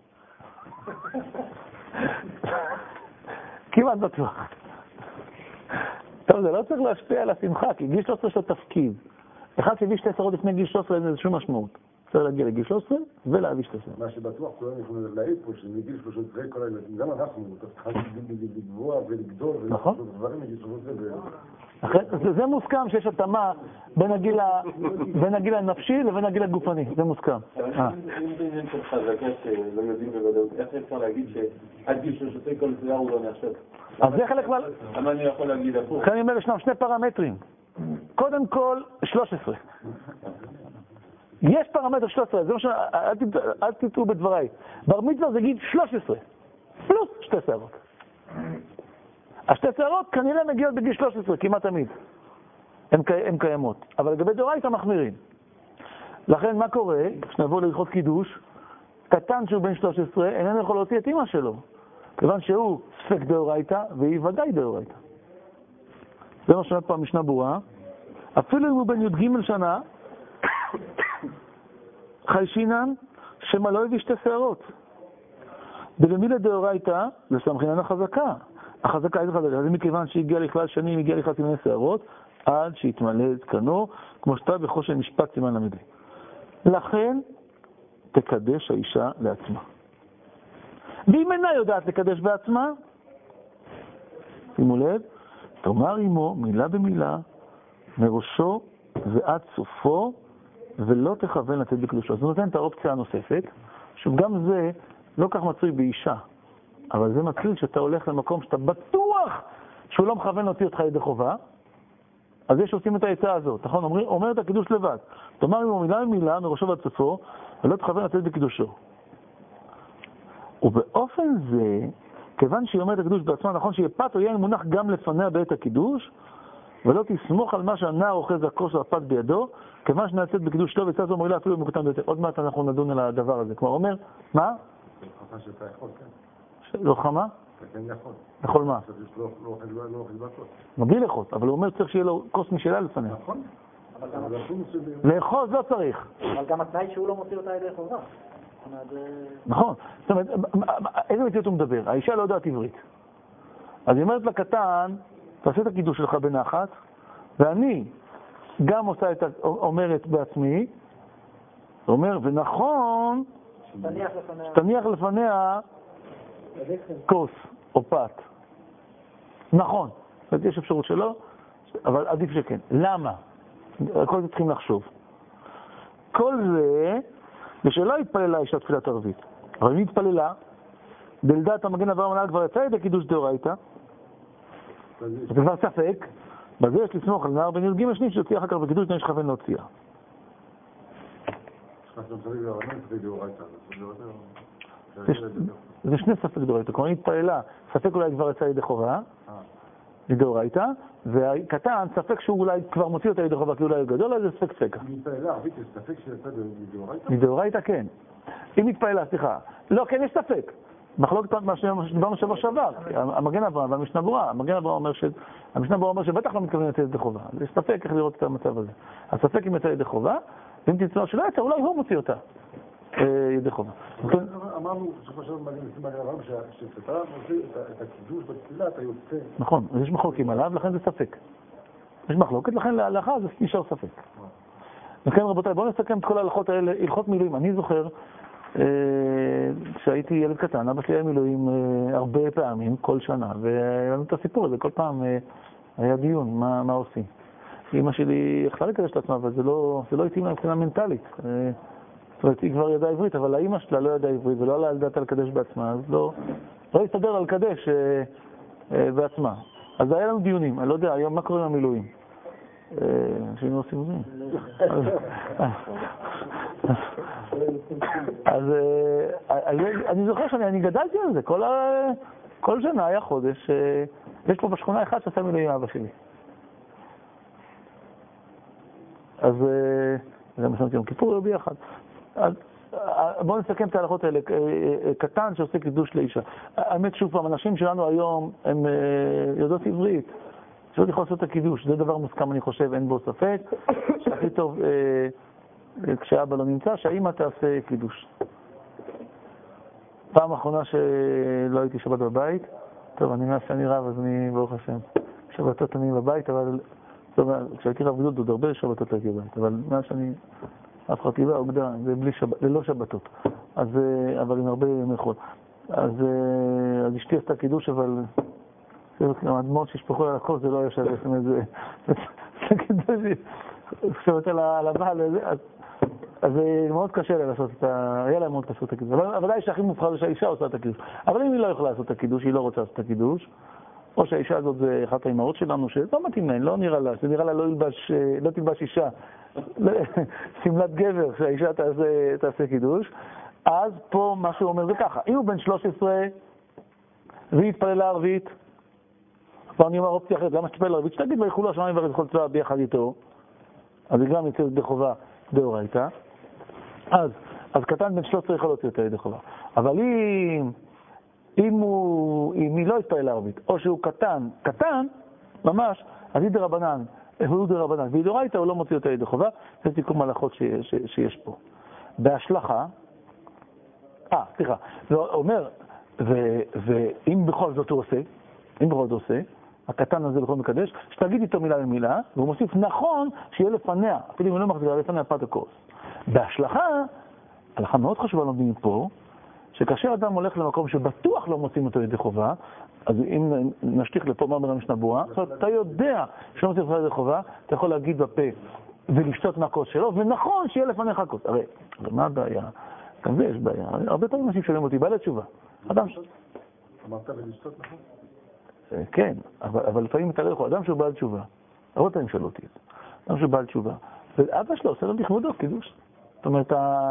כמעט בטוח. טוב, זה לא צריך להשפיע על השמחה, כי גיל 13 יש לו תפקיד. אחד שהביא 2 שערות לפני גיל 13 אין איזה שום משמעות. צריך להגיע לגיל 13 ולהביא 2 שערות. מה שבטוח, כולם יכולים להעיד פה, שמגיל 13 כל הילדים, גם אנחנו, צריכים לגבוה ולגדול, נכון. דברים מגיל 13 זה מוסכם שיש התאמה בין הגיל הנפשי לבין הגיל הגופני, זה מוסכם. אם זה עניין של חזקה שלא יודעים בוודאות, איך אפשר להגיד שעד גיל 13 כל שיער הוא לא נחשב? אז זה חלק מה... למה אני יכול להגיד הפוך? לכן אני אומר, ישנם 2 פרמטרים. קודם כל, 13. יש פרמטר 13, זה מה ש... אל תטעו בדבריי. בר מצווה זה גיל 13, פלוס 2 שערות. השתי שערות כנראה מגיעות בגיל 13, כמעט תמיד. הן קיימות. אבל לגבי דאורייתא מחמירים. לכן מה קורה? כשנבוא להלכות קידוש, קטן שהוא בן 13, איננו יכול להוציא את אמא שלו. כיוון שהוא ספק דאורייתא, והיא ודאי דאורייתא. זה מה שאומרת פה המשנה ברורה. אפילו אם הוא בן י"ג שנה, חיישינן שמלא הביא 2 שערות. בלמילה דאורייתא, זה סמכינן החזקה. החזקה איזה חזקה? זה מכיוון שהגיע לכלל שנים, הגיע לכלל סימני שערות, עד שיתמלא זקנו, כמו שאתה בחושן משפט סימן למדי. לכן, תקדש האישה לעצמה. ואם אינה יודעת לקדש בעצמה, שימו לב, תאמר עמו מילה במילה, מראשו ועד סופו, ולא תכוון לצאת בקדושו. אז הוא נותן את האופציה הנוספת, שגם זה לא כך מצוי באישה, אבל זה מצוי שאתה הולך למקום שאתה בטוח שהוא לא מכוון להוציא אותך ידי חובה, אז יש עושים את העצה הזאת, נכון? אומר את הקידוש לבד. תאמר עמו מילה במילה, מראשו ועד סופו, ולא תכוון לצאת בקדושו. ובאופן זה, כיוון שהיא אומרת הקידוש בעצמה, נכון שיהיה פת או יין מונח גם לפניה בעת הקידוש, ולא תסמוך על מה שהנער אוחז הכוס או הפת בידו, כיוון שנעצת בקדוש שלו, וצד זו מועילה אפילו במקותם ביותר. עוד מעט אנחנו נדון על הדבר הזה. כלומר, אומר, מה? זה חכה שאתה יכול, כן. לא חמה? אתה כן יכול. יכול מה? לא אוכל בכוס. מבלי לאחוז, אבל הוא אומר צריך שיהיה לו כוס משלה לפניה. נכון. לאחוז לא צריך. אבל גם התנאי שהוא לא מוציא אותה ידי חובה. נכון. זאת אומרת, איזה מציאות הוא מדבר? האישה לא יודעת עברית. אז היא אומרת לקטן, תעשה את הקידוש שלך בנחת, ואני גם אומרת בעצמי, אומר, ונכון, שתניח לפניה כוס או פת. נכון. זאת אומרת, יש אפשרות שלא, אבל עדיף שכן. למה? כל זה צריכים לחשוב. כל זה, ושלא התפללה אישה תפילת ערבית. אבל אם התפללה, בלדעת המגן אברהם הנהל כבר יצא ידי קידוש דאורייתא, זה כבר ספק, בזה יש לסמוך על נער בן י"ג שנים שיוציא אחר כך בקידוש דין שכוון להוציאה. זה שני ספק דאורייתא. כלומר, היא התפללה, ספק אולי כבר יצא ידי חובה, מדאורייתא, והקטן, ספק שהוא אולי כבר מוציא אותה ידי חובה, כי אולי הוא גדול, אז זה ספק ספקה. אם מתפעלה ערבית, יש ספק שיצא מדאורייתא? מדאורייתא כן. אם מתפעלה, סליחה. לא, כן, יש ספק. מחלוקת מה שדיברנו שבוע שעבר, המגן אברהם והמשנה ברורה. המגן אברהם אומר המשנה ברורה אומר שבטח לא מתכוון לצאת ידי חובה. יש ספק איך לראות את המצב הזה. הספק אם יצא ידי חובה, ואם תמצא שלא יצא, אולי הוא מוציא אותה ידי חובה. אמרנו שחושב מגן אברהם שכשאתה מוציא את הקידוש בתפילה, אתה יוצא. נכון, יש מחלוקים עליו, לכן זה ספק. יש מחלוקת, לכן לאחר זה נשאר ספק. לכן רבותיי, בואו נסכם את כל ההלכות האלה, הלכות מילואים. אני זוכר כשהייתי ילד קטן, אבא שלי היה מילואים הרבה פעמים, כל שנה, והיה לנו את הסיפור הזה, כל פעם היה דיון, מה עושים. אמא שלי יכלה לקדש לעצמה, אבל זה לא התאים לה מבחינה מנטלית. זאת אומרת, היא כבר ידעה עברית, אבל האמא שלה לא ידעה עברית, ולא עלה על דעתה לקדש בעצמה, אז לא הסתדר על לקדש בעצמה. אז היה לנו דיונים, אני לא יודע, היום מה קורה עם המילואים? שהיינו עושים את זה. אז אני זוכר שאני גדלתי על זה, כל שנה היה חודש, יש פה בשכונה אחד שעשה מילואים אבא שלי. אז זה מסמתי יום כיפור ביחד. אז בואו נסכם את ההלכות האלה, קטן שעושה קידוש לאישה. האמת שוב פעם, אנשים שלנו היום הם יודעות עברית, שלא יכול לעשות את הקידוש, זה דבר מוסכם אני חושב, אין בו ספק, שהכי טוב כשאבא לא נמצא, שהאמא תעשה קידוש. פעם האחרונה שלא הייתי שבת בבית, טוב, אני מאז שאני רב, אז אני ברוך השם, שבתות אני בבית, אבל כשהייתי רב גדול, עוד הרבה שבתות הייתי בבית, אבל מאז שאני אף חטיבה אוגדה, זה ללא שבתות, אבל עם הרבה מלכות. אז אשתי עשתה קידוש, אבל הדמות שישפכו על הכל, זה לא היה שווה, זאת אומרת, זה קידוש, חושבת על הבעל, אז זה מאוד קשה לה לעשות היה להם מאוד קשה לעשות את הקידוש. אבל ודאי שהכי מובחר זה שהאישה עושה את הקידוש. אבל אם היא לא יכולה לעשות את הקידוש, היא לא רוצה לעשות את הקידוש, או שהאישה הזאת זה אחת האימהות שלנו, שלא מתאים להן, לא נראה לה, זה נראה לה לא תלבש אישה, סמלת גבר, שהאישה תעשה קידוש. אז פה מה שהוא אומר זה ככה, אם הוא בן 13 והיא התפללה ערבית, כבר אני אומר אופציה אחרת, למה שתתפלל ערבית? שתגיד ויחולו השמיים והארץ וכל צבאה ביחד איתו, אז היא גם יוצאת ידי חובה דאורייתא. אז קטן בן 13 יכול להוציא אותה ידי חובה. אבל אם היא לא התפללה ערבית, או שהוא קטן, ממש, אז היא דרבנן, הוא דרבנן, והיא דאורייתא הוא לא מוציא אותה ידי חובה, זה תיקון מלאכות שיש פה. בהשלכה, סליחה, הוא אומר, ואם בכל זאת הוא עושה, הקטן הזה בכל מקדש, שתגיד איתו מילה במילה, והוא מוסיף נכון שיהיה לפניה, אפילו אם הוא לא מחזירה לפניה פת הכוס. בהשלכה, הלכה מאוד חשובה לומדים פה, שכאשר אדם הולך למקום שבטוח לא מוצאים אותו ידי חובה, אז אם נשתיך לפה מה אומר המשנה ברורה, אתה יודע שלא מוצאים אותו ידי חובה, אתה יכול להגיד בפה ולשתות מהכוס שלו, ונכון שיהיה לפניך הכוס. הרי מה הבעיה? גם זה יש בעיה. הרבה פעמים אנשים שואלים אותי, בעלי תשובה. אדם אמרת ולשתות נכון? כן, אבל לפעמים אתה לא יכול. אדם שהוא בעל תשובה, הרבה פעמים שאלו אותי את זה. אדם שהוא בעל תשובה, ואבא שלו עושה לו לכבודו קידוש. זאת אומרת,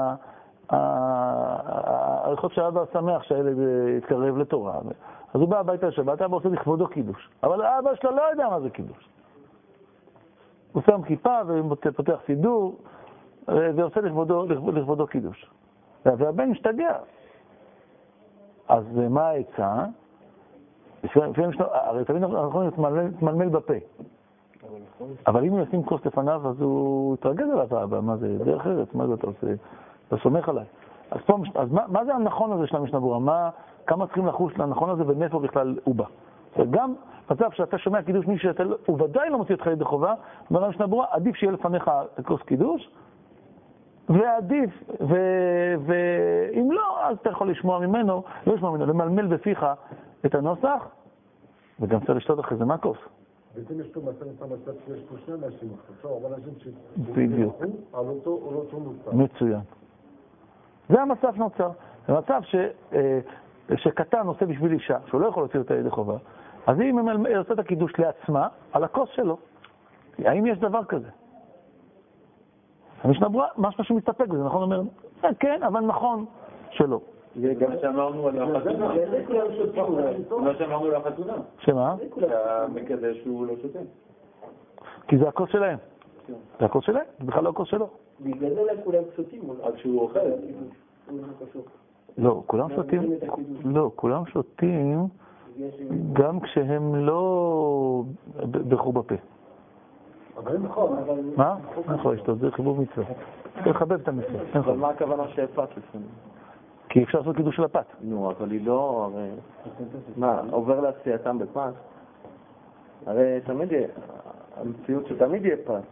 הלכות שהאבא שמח שהילד יתקרב לתורה. אז הוא בא הביתה לשבת, אבא עושה לכבודו קידוש. אבל האבא שלו לא יודע מה זה קידוש. הוא שם כיפה ופותח סידור, ועושה לכבודו קידוש. והבן משתגע. אז מה העצה? הרי תמיד אנחנו יכולים להתמלמל בפה. אבל אם הוא ישים כוס לפניו, אז הוא יתרגז עליו האבא. מה זה? דרך ארץ, מה זה אתה עושה? אתה סומך עליי. אז מה זה הנכון הזה של המשנה ברורה? כמה צריכים לחוש לנכון הזה ומאיפה בכלל הוא בא? גם מצב שאתה שומע קידוש מישהו הוא ודאי לא מוציא אותך ידי חובה, אומר המשנה ברורה, עדיף שיהיה לפניך כוס קידוש, ועדיף, ואם לא, אז אתה יכול לשמוע ממנו, למלמל בפיך את הנוסח, וגם צריך לשתות אחרי זה מהכוס. בעצם יש פה מצב שיש פה שני אנשים אחרי, אבל אנשים בדיוק. על אותו מוצר. מצוין. זה המצב שנוצר. זה מצב שקטן עושה בשביל אישה, שהוא לא יכול להוציא אותה ידי חובה, אז היא עושה את הקידוש לעצמה על הכוס שלו. האם יש דבר כזה? המשנה ברורה, משהו שמסתפק בזה, נכון? אומר, כן, אבל נכון שלא. זה גם שאמרנו על החתונה. מה שאמרנו על החתונה. שמה? שהמקדש הוא לא שותה. כי זה הכוס שלהם. זה הכוס שלהם, זה בכלל לא הכוס שלו. בגלל זה כולם שותים. רק שהוא אוכל. לא, כולם שותים גם כשהם לא בחור בפה. אבל נכון, אבל... מה? נכון, יש לו, זה חיבור מצווה. זה לחבב את המצווה. אבל מה הכוונה שהפת לפעמים? כי אפשר לעשות קידוש של הפת. נו, אבל היא לא, הרי... מה, עובר לעשייתם בפת? הרי תמיד יהיה, המציאות שתמיד יהיה פת.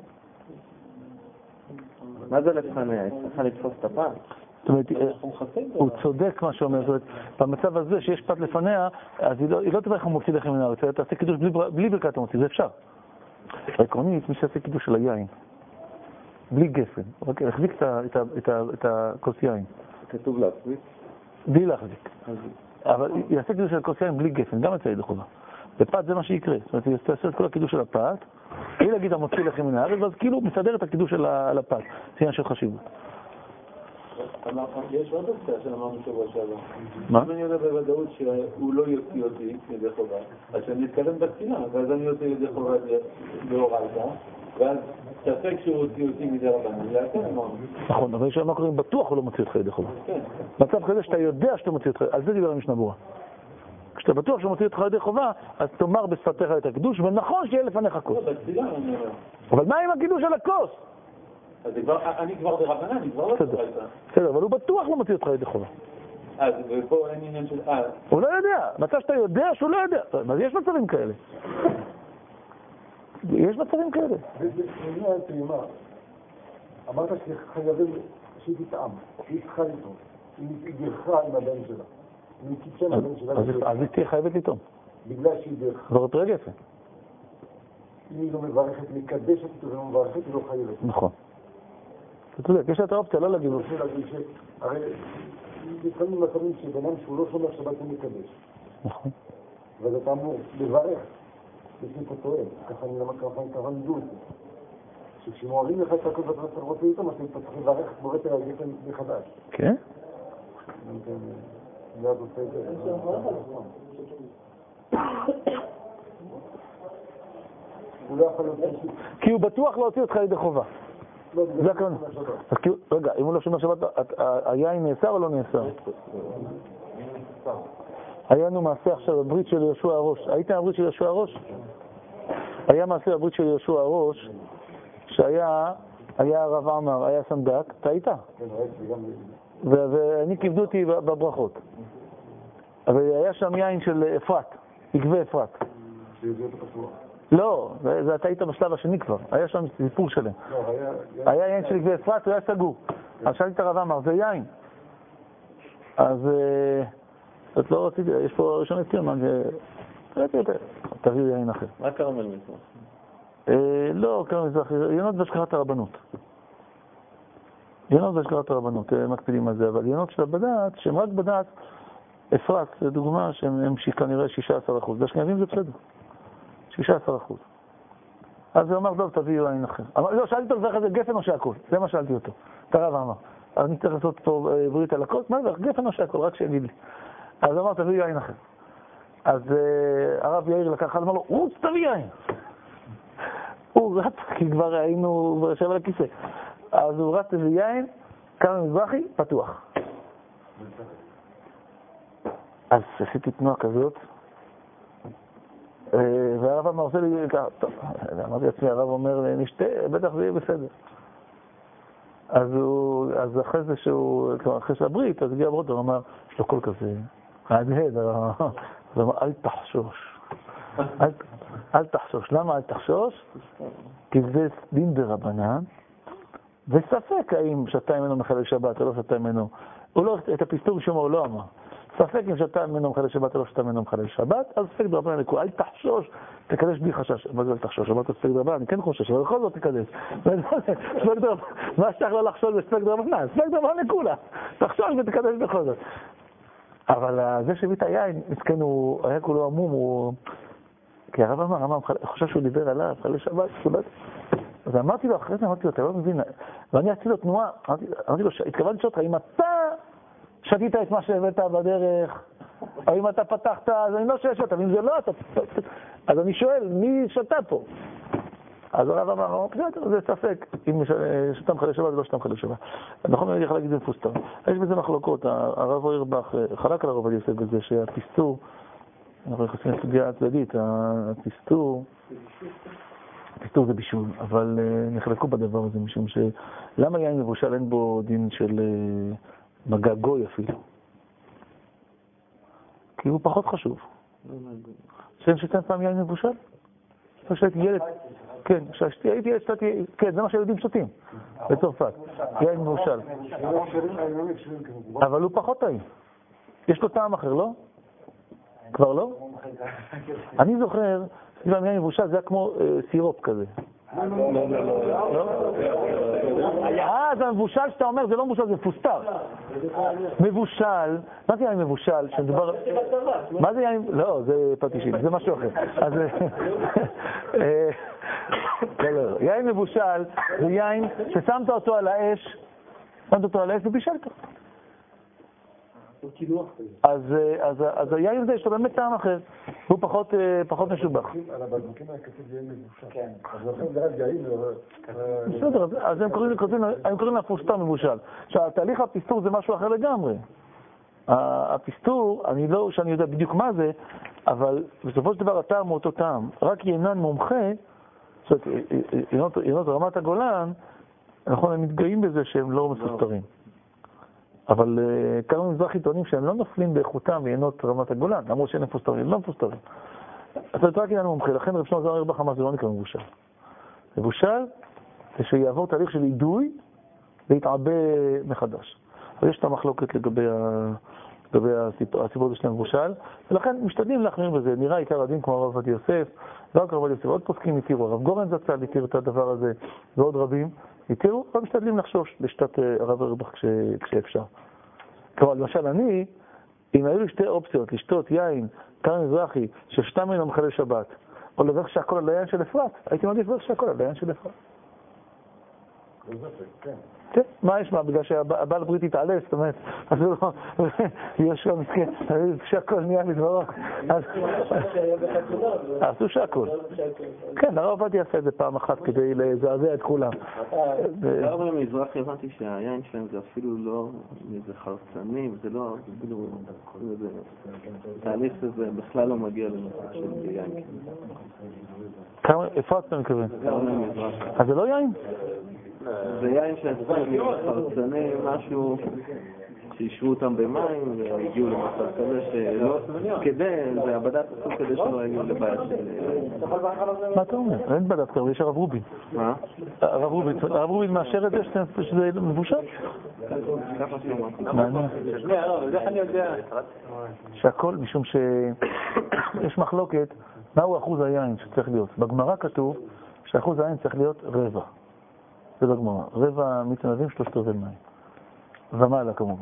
מה זה לפניה? היא צריכה לתפוס את הפת? זאת אומרת, הוא צודק מה שאומר, זאת אומרת, במצב הזה שיש פת לפניה, אז היא לא תברך איך הוא מוציא לכם מן הארץ, תעשה קידוש בלי ברכת המוציא, זה אפשר. עקרונית, מי שעשה קידוש של היין, בלי גפן, רק להחזיק את הכוס יין. כתוב להחזיק? בלי להחזיק. אבל יעשה קידוש של כוס יין בלי גפן, גם יצא ידי חובה. בפת זה מה שיקרה, זאת אומרת, היא תעשה את כל הקידוש של הפת, היא להגיד המוציא לכם מן הארץ, ואז כאילו מסדר את הקידוש של הפת, זה עניין של חשיבות. יש עוד אופציה שאמרנו שבוע שעבר. מה? אם אני יודע בוודאות שהוא לא יוציא אותי ידי חובה, אז שאני אתקדם בתפילה, ואז אני יוצא ידי חובה באורייתא, ואז ספק שהוא הוציא אותי מדי רבנן, להקל אמרנו. נכון, אבל יש מה קוראים, בטוח הוא לא מוציא אותך ידי חובה. כן. מצב כזה שאתה יודע שאתה מוציא אותך, על זה דיבר המשנה ברורה. כשאתה בטוח שהוא מוציא אותך ידי חובה, אז תאמר בשפתיך את הקדוש, ונכון שיהיה לפניך כוס. לא, בתפילה אני אומר. אבל מה עם הקידוש של הכוס? אני כבר ברבנן, אני כבר לא אורייתא. בסדר, אבל הוא בטוח לא מוציא אותך ידי חובה. ופה אין עניין של... הוא לא יודע, מצב שאתה יודע שהוא לא יודע. אז יש מצבים כאלה. יש מצבים כאלה. בעניין התאימה, אמרת שחייבים שהיא תטעם, שהיא צריכה לטעום, היא בירכה עם הבן שלה, היא קידשה עם הבן שלה. אז היא תהיה חייבת לטעום. בגלל שהיא בירכה. זאת רגע יפה. אם היא לא מברכת, מקדשת איתו ולא מברכת, היא לא חייבת. נכון. אתה צודק, יש לה את האופציה, לא להגיד. הרי לפעמים מצבים שבנם שהוא לא שומע שבת הוא מקדש. נכון. ואז אתה אמור לברך, לפני פה טועה, ככה לימדו את זה. שכשמוארים לך את הכל ואתה רוצה איתו, אתה צריך לברך בורא על הגפן מחדש. כן? ואז עושה את זה. הוא לא יכול להוציא. כי הוא בטוח לא הוציא אותך לידי חובה. זה הכוונה. רגע, אם הוא לא שומר שבת, היין נאסר או לא נאסר? היה לנו מעשה עכשיו בברית של יהושע הראש. הייתם בברית של יהושע הראש? היה מעשה בברית של יהושע הראש, שהיה הרב עמר, היה סנדק, אתה היית? ואני כיבדו אותי בברכות. אבל היה שם יין של אפרת, עקבי אפרת. לא, אתה היית בשלב השני כבר, היה שם סיפור שלם. היה יין של עקבי אפרת, הוא היה סגור. אז שאלתי את הרב עמר, זה יין. אז את לא רציתי, יש פה ראשון לציון, תביאו יין אחר. מה קרמל מזרח? לא, קרמל מזרח, ינות בהשגחת הרבנות. ינות בהשגחת הרבנות, מקפידים על זה, אבל ינות של הבד"ץ, שהם רק בד"ץ, אפרת, זו דוגמה שהם כנראה 16%. באשכנזים זה בסדר. 16%. אז הוא אמר, טוב, תביאו יין אחר. לא, שאלתי אותו, זה גפן או שהכל? זה מה שאלתי אותו. את הרב אמר. אז אני צריך לעשות פה ברית על הכל? מה זה, גפן או שהכל? רק שיגיד לי. אז הוא אמר, תביאו יין אחר. אז הרב יאיר לקח, אמר לו, רוץ, תביא יין. הוא רץ, כי כבר היינו יושב על הכיסא. אז הוא רץ תביא יין, קם מזרחי, פתוח. אז עשיתי תנועה כזאת, והרב אמר, עושה לי ככה, טוב, אמרתי לעצמי, הרב אומר, נשתה, בטח זה יהיה בסדר. אז אחרי זה אחרי שהברית, אז הגיע הברית, הוא אמר, יש לו קול כזה, מהדהד, אז הוא אמר, אל תחשוש. אל תחשוש. למה אל תחשוש? כי זה דין דרבנן, וספק האם שתה ממנו מחלל שבת או לא שתה ממנו. את הפסטור שמו הוא לא אמר. ספק אם שתה ממנו מחלל שבת או לא שתה ממנו מחלל שבת, אז ספק דרבנן לקרוא, אל תחשוש, תקדש בלי חשש. מה זה אל תחשוש? אמרת ספק דרבנן, אני כן חושש, אבל בכל זאת תקדש. מה שצריך לא לחשוש זה ספק דרבנן? ספק דרבנן לכולה. תחשוש ותקדש בכל זאת. אבל זה שהביא את היין, מסכן, הוא היה כולו עמום, כי הרב אמר, חושב שהוא דיבר עליו, מחלל שבת, אז אמרתי לו, אחרי זה אמרתי לו, אתה לא מבין, ואני עשיתי לו תנועה, אמרתי לו, התכוונתי שאותך, אם אתה שתית את מה שהבאת בדרך, או אם אתה פתחת, אז אני לא שואל שאתה, ואם זה לא, אז אני שואל, מי שתה פה? אז הרב אמר, בסדר, זה ספק, אם שתה מחלל שבת, זה לא שתה מחלל שבת. נכון, אני יכול להגיד, זה מפוסטר. יש בזה מחלוקות, הרב אוירבך חלק על הרב עובדיה יוסף בזה, שהפסטור, אנחנו נכנסים לסוגיה הצדדית, הפסטור זה בישול, אבל נחלקו בדבר הזה, משום למה יין מבושל אין בו דין של מגע גוי אפילו? כי הוא פחות חשוב. שאין שתן פעם יין מבושל? כשהייתי ילד, כן, כשהייתי ילד, כן, זה מה שהילדים שותים, בצרפת, יין מבושל. אבל הוא פחות טעים. יש לו טעם אחר, לא? כבר לא? אני זוכר, סביבם יין מבושל, זה היה כמו סירופ כזה. אז המבושל שאתה אומר, זה לא מבושל, זה פוסטר. מבושל, מה זה יין מבושל? מה זה יין? לא, זה פטישים, זה משהו אחר. אז יין מבושל זה יין ששמת אותו על האש, ובישלת. אז היין הזה יש לו באמת טעם אחר, הוא פחות משובח. על הבקבוקים היה כתוב יין מבושל. כן. אז לכן זה רק יין. בסדר, אז הם קוראים לה פוסטר מבושל. עכשיו, תהליך הפסטור זה משהו אחר לגמרי. הפסטור, שאני יודע בדיוק מה זה, אבל בסופו של דבר הטעם הוא אותו טעם. רק יינן מומחה, זאת אומרת, ינות רמת הגולן, אנחנו מתגאים בזה שהם לא מפוסטרים. אבל כמה מזרחי טוענים שהם לא נופלים באיכותם ויינות רמת הגולן, למרות שאין מפוסטרים, הם לא מפוסטרים. אז זה רק עניין מומחה, לכן רב שמעון זמיר אוירבך אמר, זה לא נקרא מבושל. מבושל זה שיעבור תהליך של אידוי להתעבה מחדש. אבל יש את המחלוקת לגבי הסיפור הזה של המבושל, ולכן משתדלים להחמיר בזה. נראה עיקר הדין כמו הרב עובדיה יוסף, והרב עובדיה יוסף, עוד פוסקים התירו, הרב גורן זצ"ל התיר את הדבר הזה, ועוד רבים התירו, אבל משתדלים לחשוש בשיטת הרב אוירבך כשאפשר. כלומר, למשל אם היו לי שתי אופציות, לשתות יין כרמי מזרחי, ששתם ממנו מחלל שבת, או לברך שהכל על היין של אפרת, הייתי מעדיף לברך שהכל על היין של אפרת. כן, מה יש מה? בגלל שהבעל ברית התעלס, זאת אומרת, אז הוא לא, יהושע מסכן, שהכל נהיה מדברו. עשו שהכל. כן, הרב עובדיה עשה את זה פעם אחת כדי לזעזע את כולם. כרמי מזרחי הבנתי שהיין שלהם זה אפילו לא איזה חרצנים, זה לא, אפילו, תהליך הזה בכלל לא מגיע למצב של יין. אפרת אתה מתכוון? כרמי מזרחי. אז זה לא יין? זה יין שעשו חרצני, משהו שישבו אותם במים והגיעו למצב כזה שלא, כדי, זה הבדת עשו כדי שלא הגיעו לבעיה של... מה אתה אומר? אין בדת כזה, יש הרב רובין. מה? הרב רובין מאשר את זה שזה מבושל? ככה שמעתי. מעניין. איך אני יודע? שהכל, משום שיש מחלוקת, מהו אחוז היין שצריך להיות. בגמרא כתוב שאחוז היין צריך להיות רבע. זה בגמרא. רבע מתנבים 3/4 מים. ומעלה כמובן.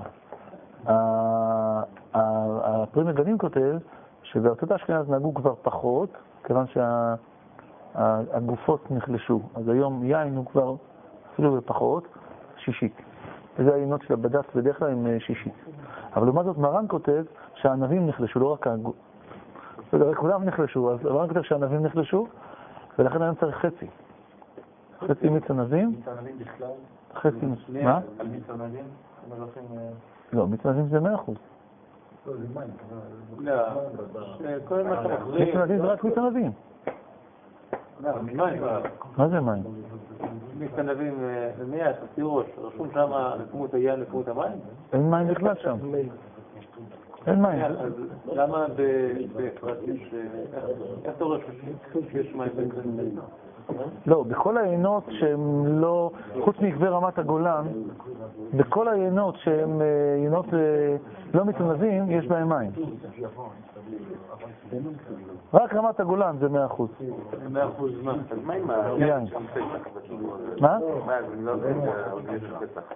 הפרי מגדים כותב שבארצות אשכנז נהגו כבר פחות, כיוון שהגופות נחלשו. אז היום יין הוא כבר אפילו בפחות, שישית. וזה העיינות של הבד"ץ בדרך כלל עם שישית. אבל לעומת זאת מרן כותב שהענבים נחלשו, לא רק כולם נחלשו, אז מרן כותב שהענבים נחלשו, ולכן היום צריך חצי. חצי מיץ ענבים. מיץ ענבים בכלל? חצי מיץ... מה? על מיץ ענבים? לא, מיץ ענבים זה 100%. לא, זה מים. לא, כל מה שאתה מחזיר... מיץ ענבים זה רק מיץ ענבים. מים. מה זה מים? מיץ ענבים, מיד, תראוש, רשום שם לכמות היין, לכמות המים? אין מים בכלל שם. אין מים. אז למה בפרטים איך אתה רואה שיש מים בכלל? לא, בכל העיינות שהם לא, חוץ מעקבי רמת הגולן, בכל העיינות שהם עיינות לא מתנבים, יש בהם מים. רק רמת הגולן זה 100%. 100% מה? אז מה עם יין. מה? מה? אני לא יודע, העוגיות של פסח.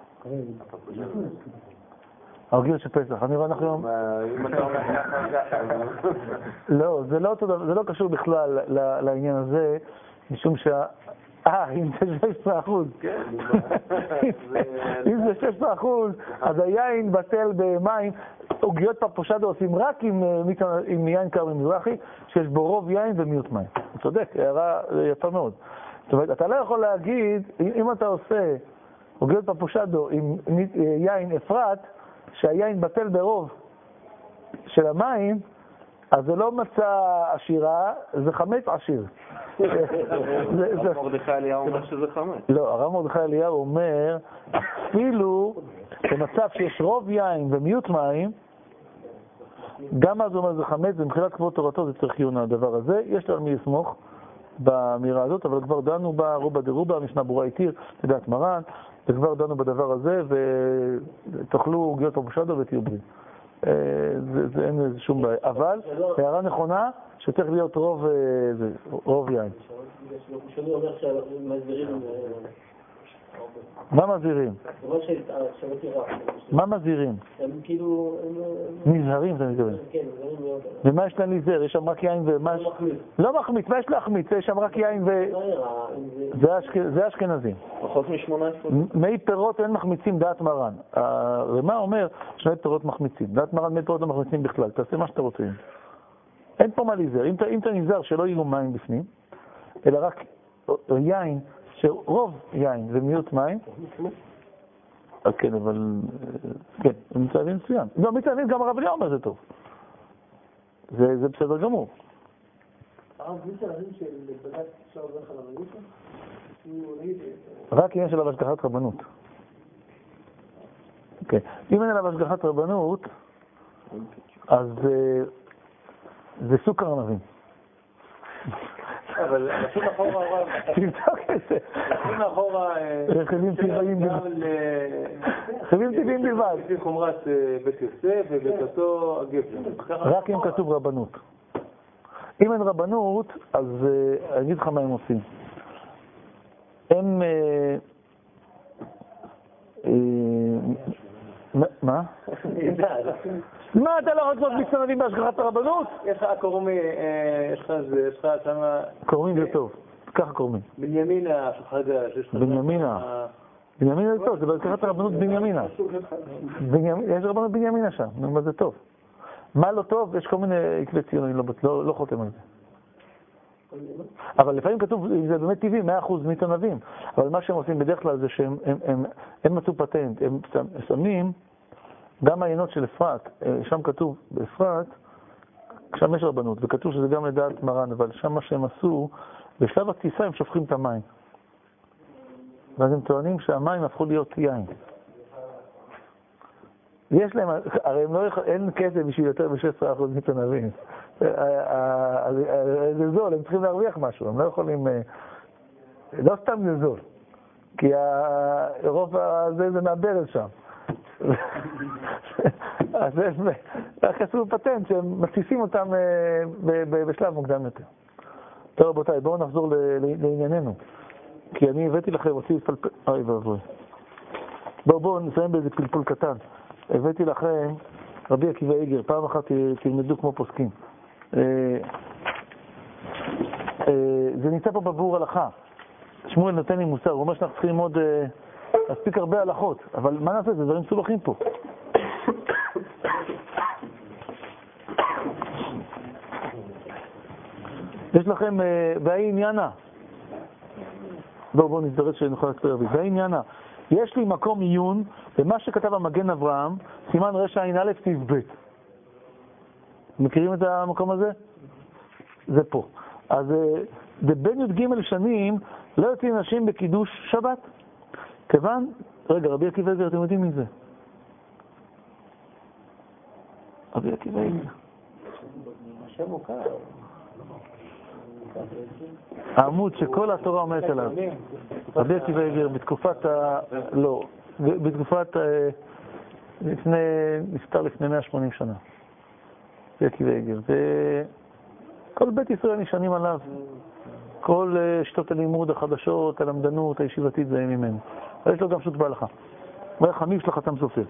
העוגיות של פסח, אני רואה אנחנו היום... אם אתה אומר ככה, לא, זה לא קשור בכלל לעניין הזה, משום אם זה 16%. כן. אם זה 16%, אז היין בטל במים. עוגיות פפושדו עושים רק עם יין כרמי מזרחי, שיש בו רוב יין ומיעוט מים. הוא צודק, הערה יפה מאוד. זאת אומרת, אתה לא יכול להגיד, אם אתה עושה עוגיות פפושדו עם יין אפרת, שהיין בטל ברוב של המים, אז זה לא מצא עשירה, זה חמץ עשיר. הרב מרדכי אליהו אומר שזה חמץ. לא, הרב מרדכי אליהו אומר, אפילו במצב שיש רוב יין ומיעוט מים, גם אז הוא אומר זה חמץ, ומבחינת כבוד תורתו זה צריך עיון הדבר הזה. יש לנו מי לסמוך באמירה הזאת, אבל כבר דנו בה רובה דרובה, משנה ברורה התיר, לדעת מרן, וכבר דנו בדבר הזה, ותאכלו עוגיות פפושדו ותהיו בריאים. זה אין שום בעיה, אבל הערה נכונה שצריך להיות רוב יין. שאני אומר שמזהירים... מה מזהירים? מה מזהירים? הם כאילו... נזהרים, אתה מתכוון. כן, נזהרים מאוד. ומה יש להם להיזהר? יש שם רק יין ומה... לא מחמיץ, מה יש להחמיץ? יש שם רק יין ו... זה אשכנזים. פחות מ-18. מי פירות אין מחמיצים דעת מרן. הרמ"א אומר שמי פירות מחמיצים. דעת מרן מי פירות לא מחמיצים בכלל. תעשה מה שאתה רוצה. אין פה מה להיזהר. אם אתה נזהר שלא יהיו מים בפנים, אלא רק יין, שרוב יין ומיעוט מים, כן, אבל... כן, מצטעבים מצוין. לא, מצטעבים גם הרב אליהו אומר זה טוב. זה בסדר גמור. הרב מצטעבים של בדק אפשר עובר לך לרבישה? רק עניין של השגחת רבנות. אוקיי. אם אין עליו השגחת רבנות, אז זה סוג ארנבים. אבל נשים אחורה הרב... תבדוק את זה. נשים אחורה... רכיבים טבעיים בלבד. רכיבים טבעיים בלבד. לפי חומרת בית יוסף ובית אותו הגפן. רק אם כתוב רבנות. אם אין רבנות, אז אני אגיד לך מה הם עושים. הם מה? מה אתה לא רק מצטנבים בהשגחת הרבנות? יש לך קורמי, יש לך שמה... קורמים זה טוב, ככה קורמים. בנימינה, חדש, יש לך... בנימינה. בנימינה זה טוב, זה בהשגחת הרבנות בנימינה. יש רבנות בנימינה שם, מה זה טוב. מה לא טוב? יש כל מיני עקבי ציון, אני לא חותם על זה. אבל לפעמים כתוב, זה באמת טבעי, 100% מתנבים. אבל מה שהם עושים בדרך כלל זה שהם מצאו פטנט, הם שמים גם העיינות של אפרת, שם כתוב באפרת, שם יש רבנות, וכתוב שזה גם לדעת מרן, אבל שם מה שהם עשו, בשלב הטיסה הם שופכים את המים. ואז הם טוענים שהמים הפכו להיות יין. יש להם, הרי אין כסף בשביל יותר מ-16% מתנבים. זה זול, הם צריכים להרוויח משהו, הם לא יכולים, לא סתם זה זול, כי הרוב הזה זה מהברז שם. אז זה חסרו פטנט שהם מציסים אותם בשלב מוקדם יותר. טוב רבותיי, בואו נחזור לענייננו, כי אני הבאתי לכם, רוצים לפלפל, אוי ואבוי. בואו נסיים באיזה פלפול קטן. הבאתי לכם רבי עקיבא איגר, פעם אחת תלמדו כמו פוסקים. זה נמצא פה בביאור הלכה. שמואל נותן לי מוסר, הוא אומר שאנחנו צריכים עוד להספיק הרבה הלכות, אבל מה נעשה? זה דברים סולחים פה. יש לכם בעי עניינה. בואו נזדרז שנוכל להספר רבי. בעי עניינה. יש לי מקום עיון במה שכתב המגן אברהם, סימן רשע עין א' סעיף ב'. מכירים את המקום הזה? זה פה. אז בין י"ג שנים לא יוצאים נשים בקידוש שבת. כיוון, רגע, רבי עקיבא איגר, אתם יודעים מי זה? רבי עקיבא איגר. השם מוכר. העמוד שכל התורה עומדת עליו. רבי עקיבא איגר בתקופת לא, בתקופת נפטר לפני 180 שנה. רבי עקיבא איגר. כל בית ישראל נשענים עליו. כל שתות הלימוד, החדשות, הלמדנות, הישיבתית זה ממנו. ויש לו גם שו"ת בהלכה. הוא היה חמיב של החתם סופר.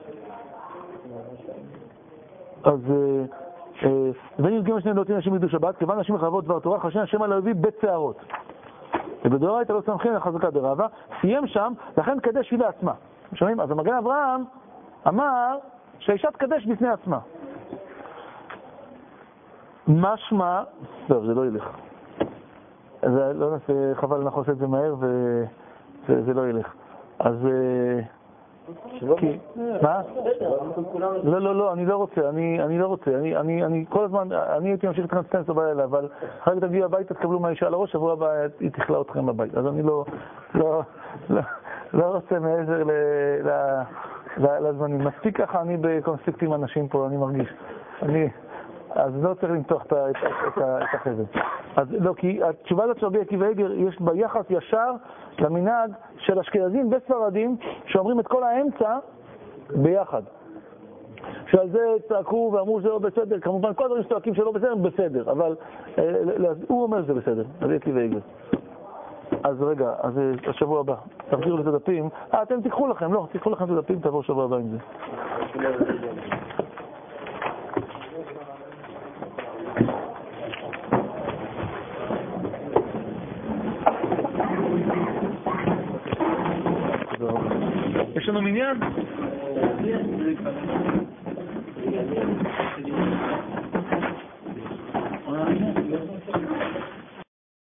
אז בין י"ג שנים לא יוצאים נשים בקידוש שבת, כיוון נשים מחייבות דבר תורה, חשן השם על האויבים בצערות. ובדאורייתא לא סומכים על חזקה דרבא, סיים שם, לכן קדש היא לעצמה. שומעים? אז המגן אברהם אמר שהאישה תקדש בפני עצמה. משמע, טוב, זה לא ילך. זה לא נעשה, חבל, אנחנו עושה את זה מהר וזה לא ילך. אז מה? לא, אני לא רוצה, אני לא רוצה, אני כל הזמן, אני הייתי ממשיך את הטרנסטנסו בלילה, אבל אחר כך תגיעו הביתה, תקבלו מהאישה על הראש, שבוע הבא היא תכלה אתכם בבית, אז אני לא רוצה מעזר לזמנים. מספיק ככה, אני בקונפליקט עם אנשים פה, אני מרגיש. אז לא צריך למתוח את החבל. אז לא, כי התשובה הזאת של רבי עקיבא איגר יש בה יחס ישר למנהג של אשכנזים וספרדים שאומרים את כל האמצע ביחד. שעל זה צעקו ואמרו שזה לא בסדר, כמובן כל הדברים שצועקים שלא בסדר הם בסדר, אבל הוא אומר שזה בסדר, רבי עקיבא איגר. אז רגע, אז השבוע הבא, תחזירו לי את הדפים. אתם תיקחו לכם, לא, תיקחו לכם את הדפים, תעבור שבוע הבא עם זה. יש לנו מניין?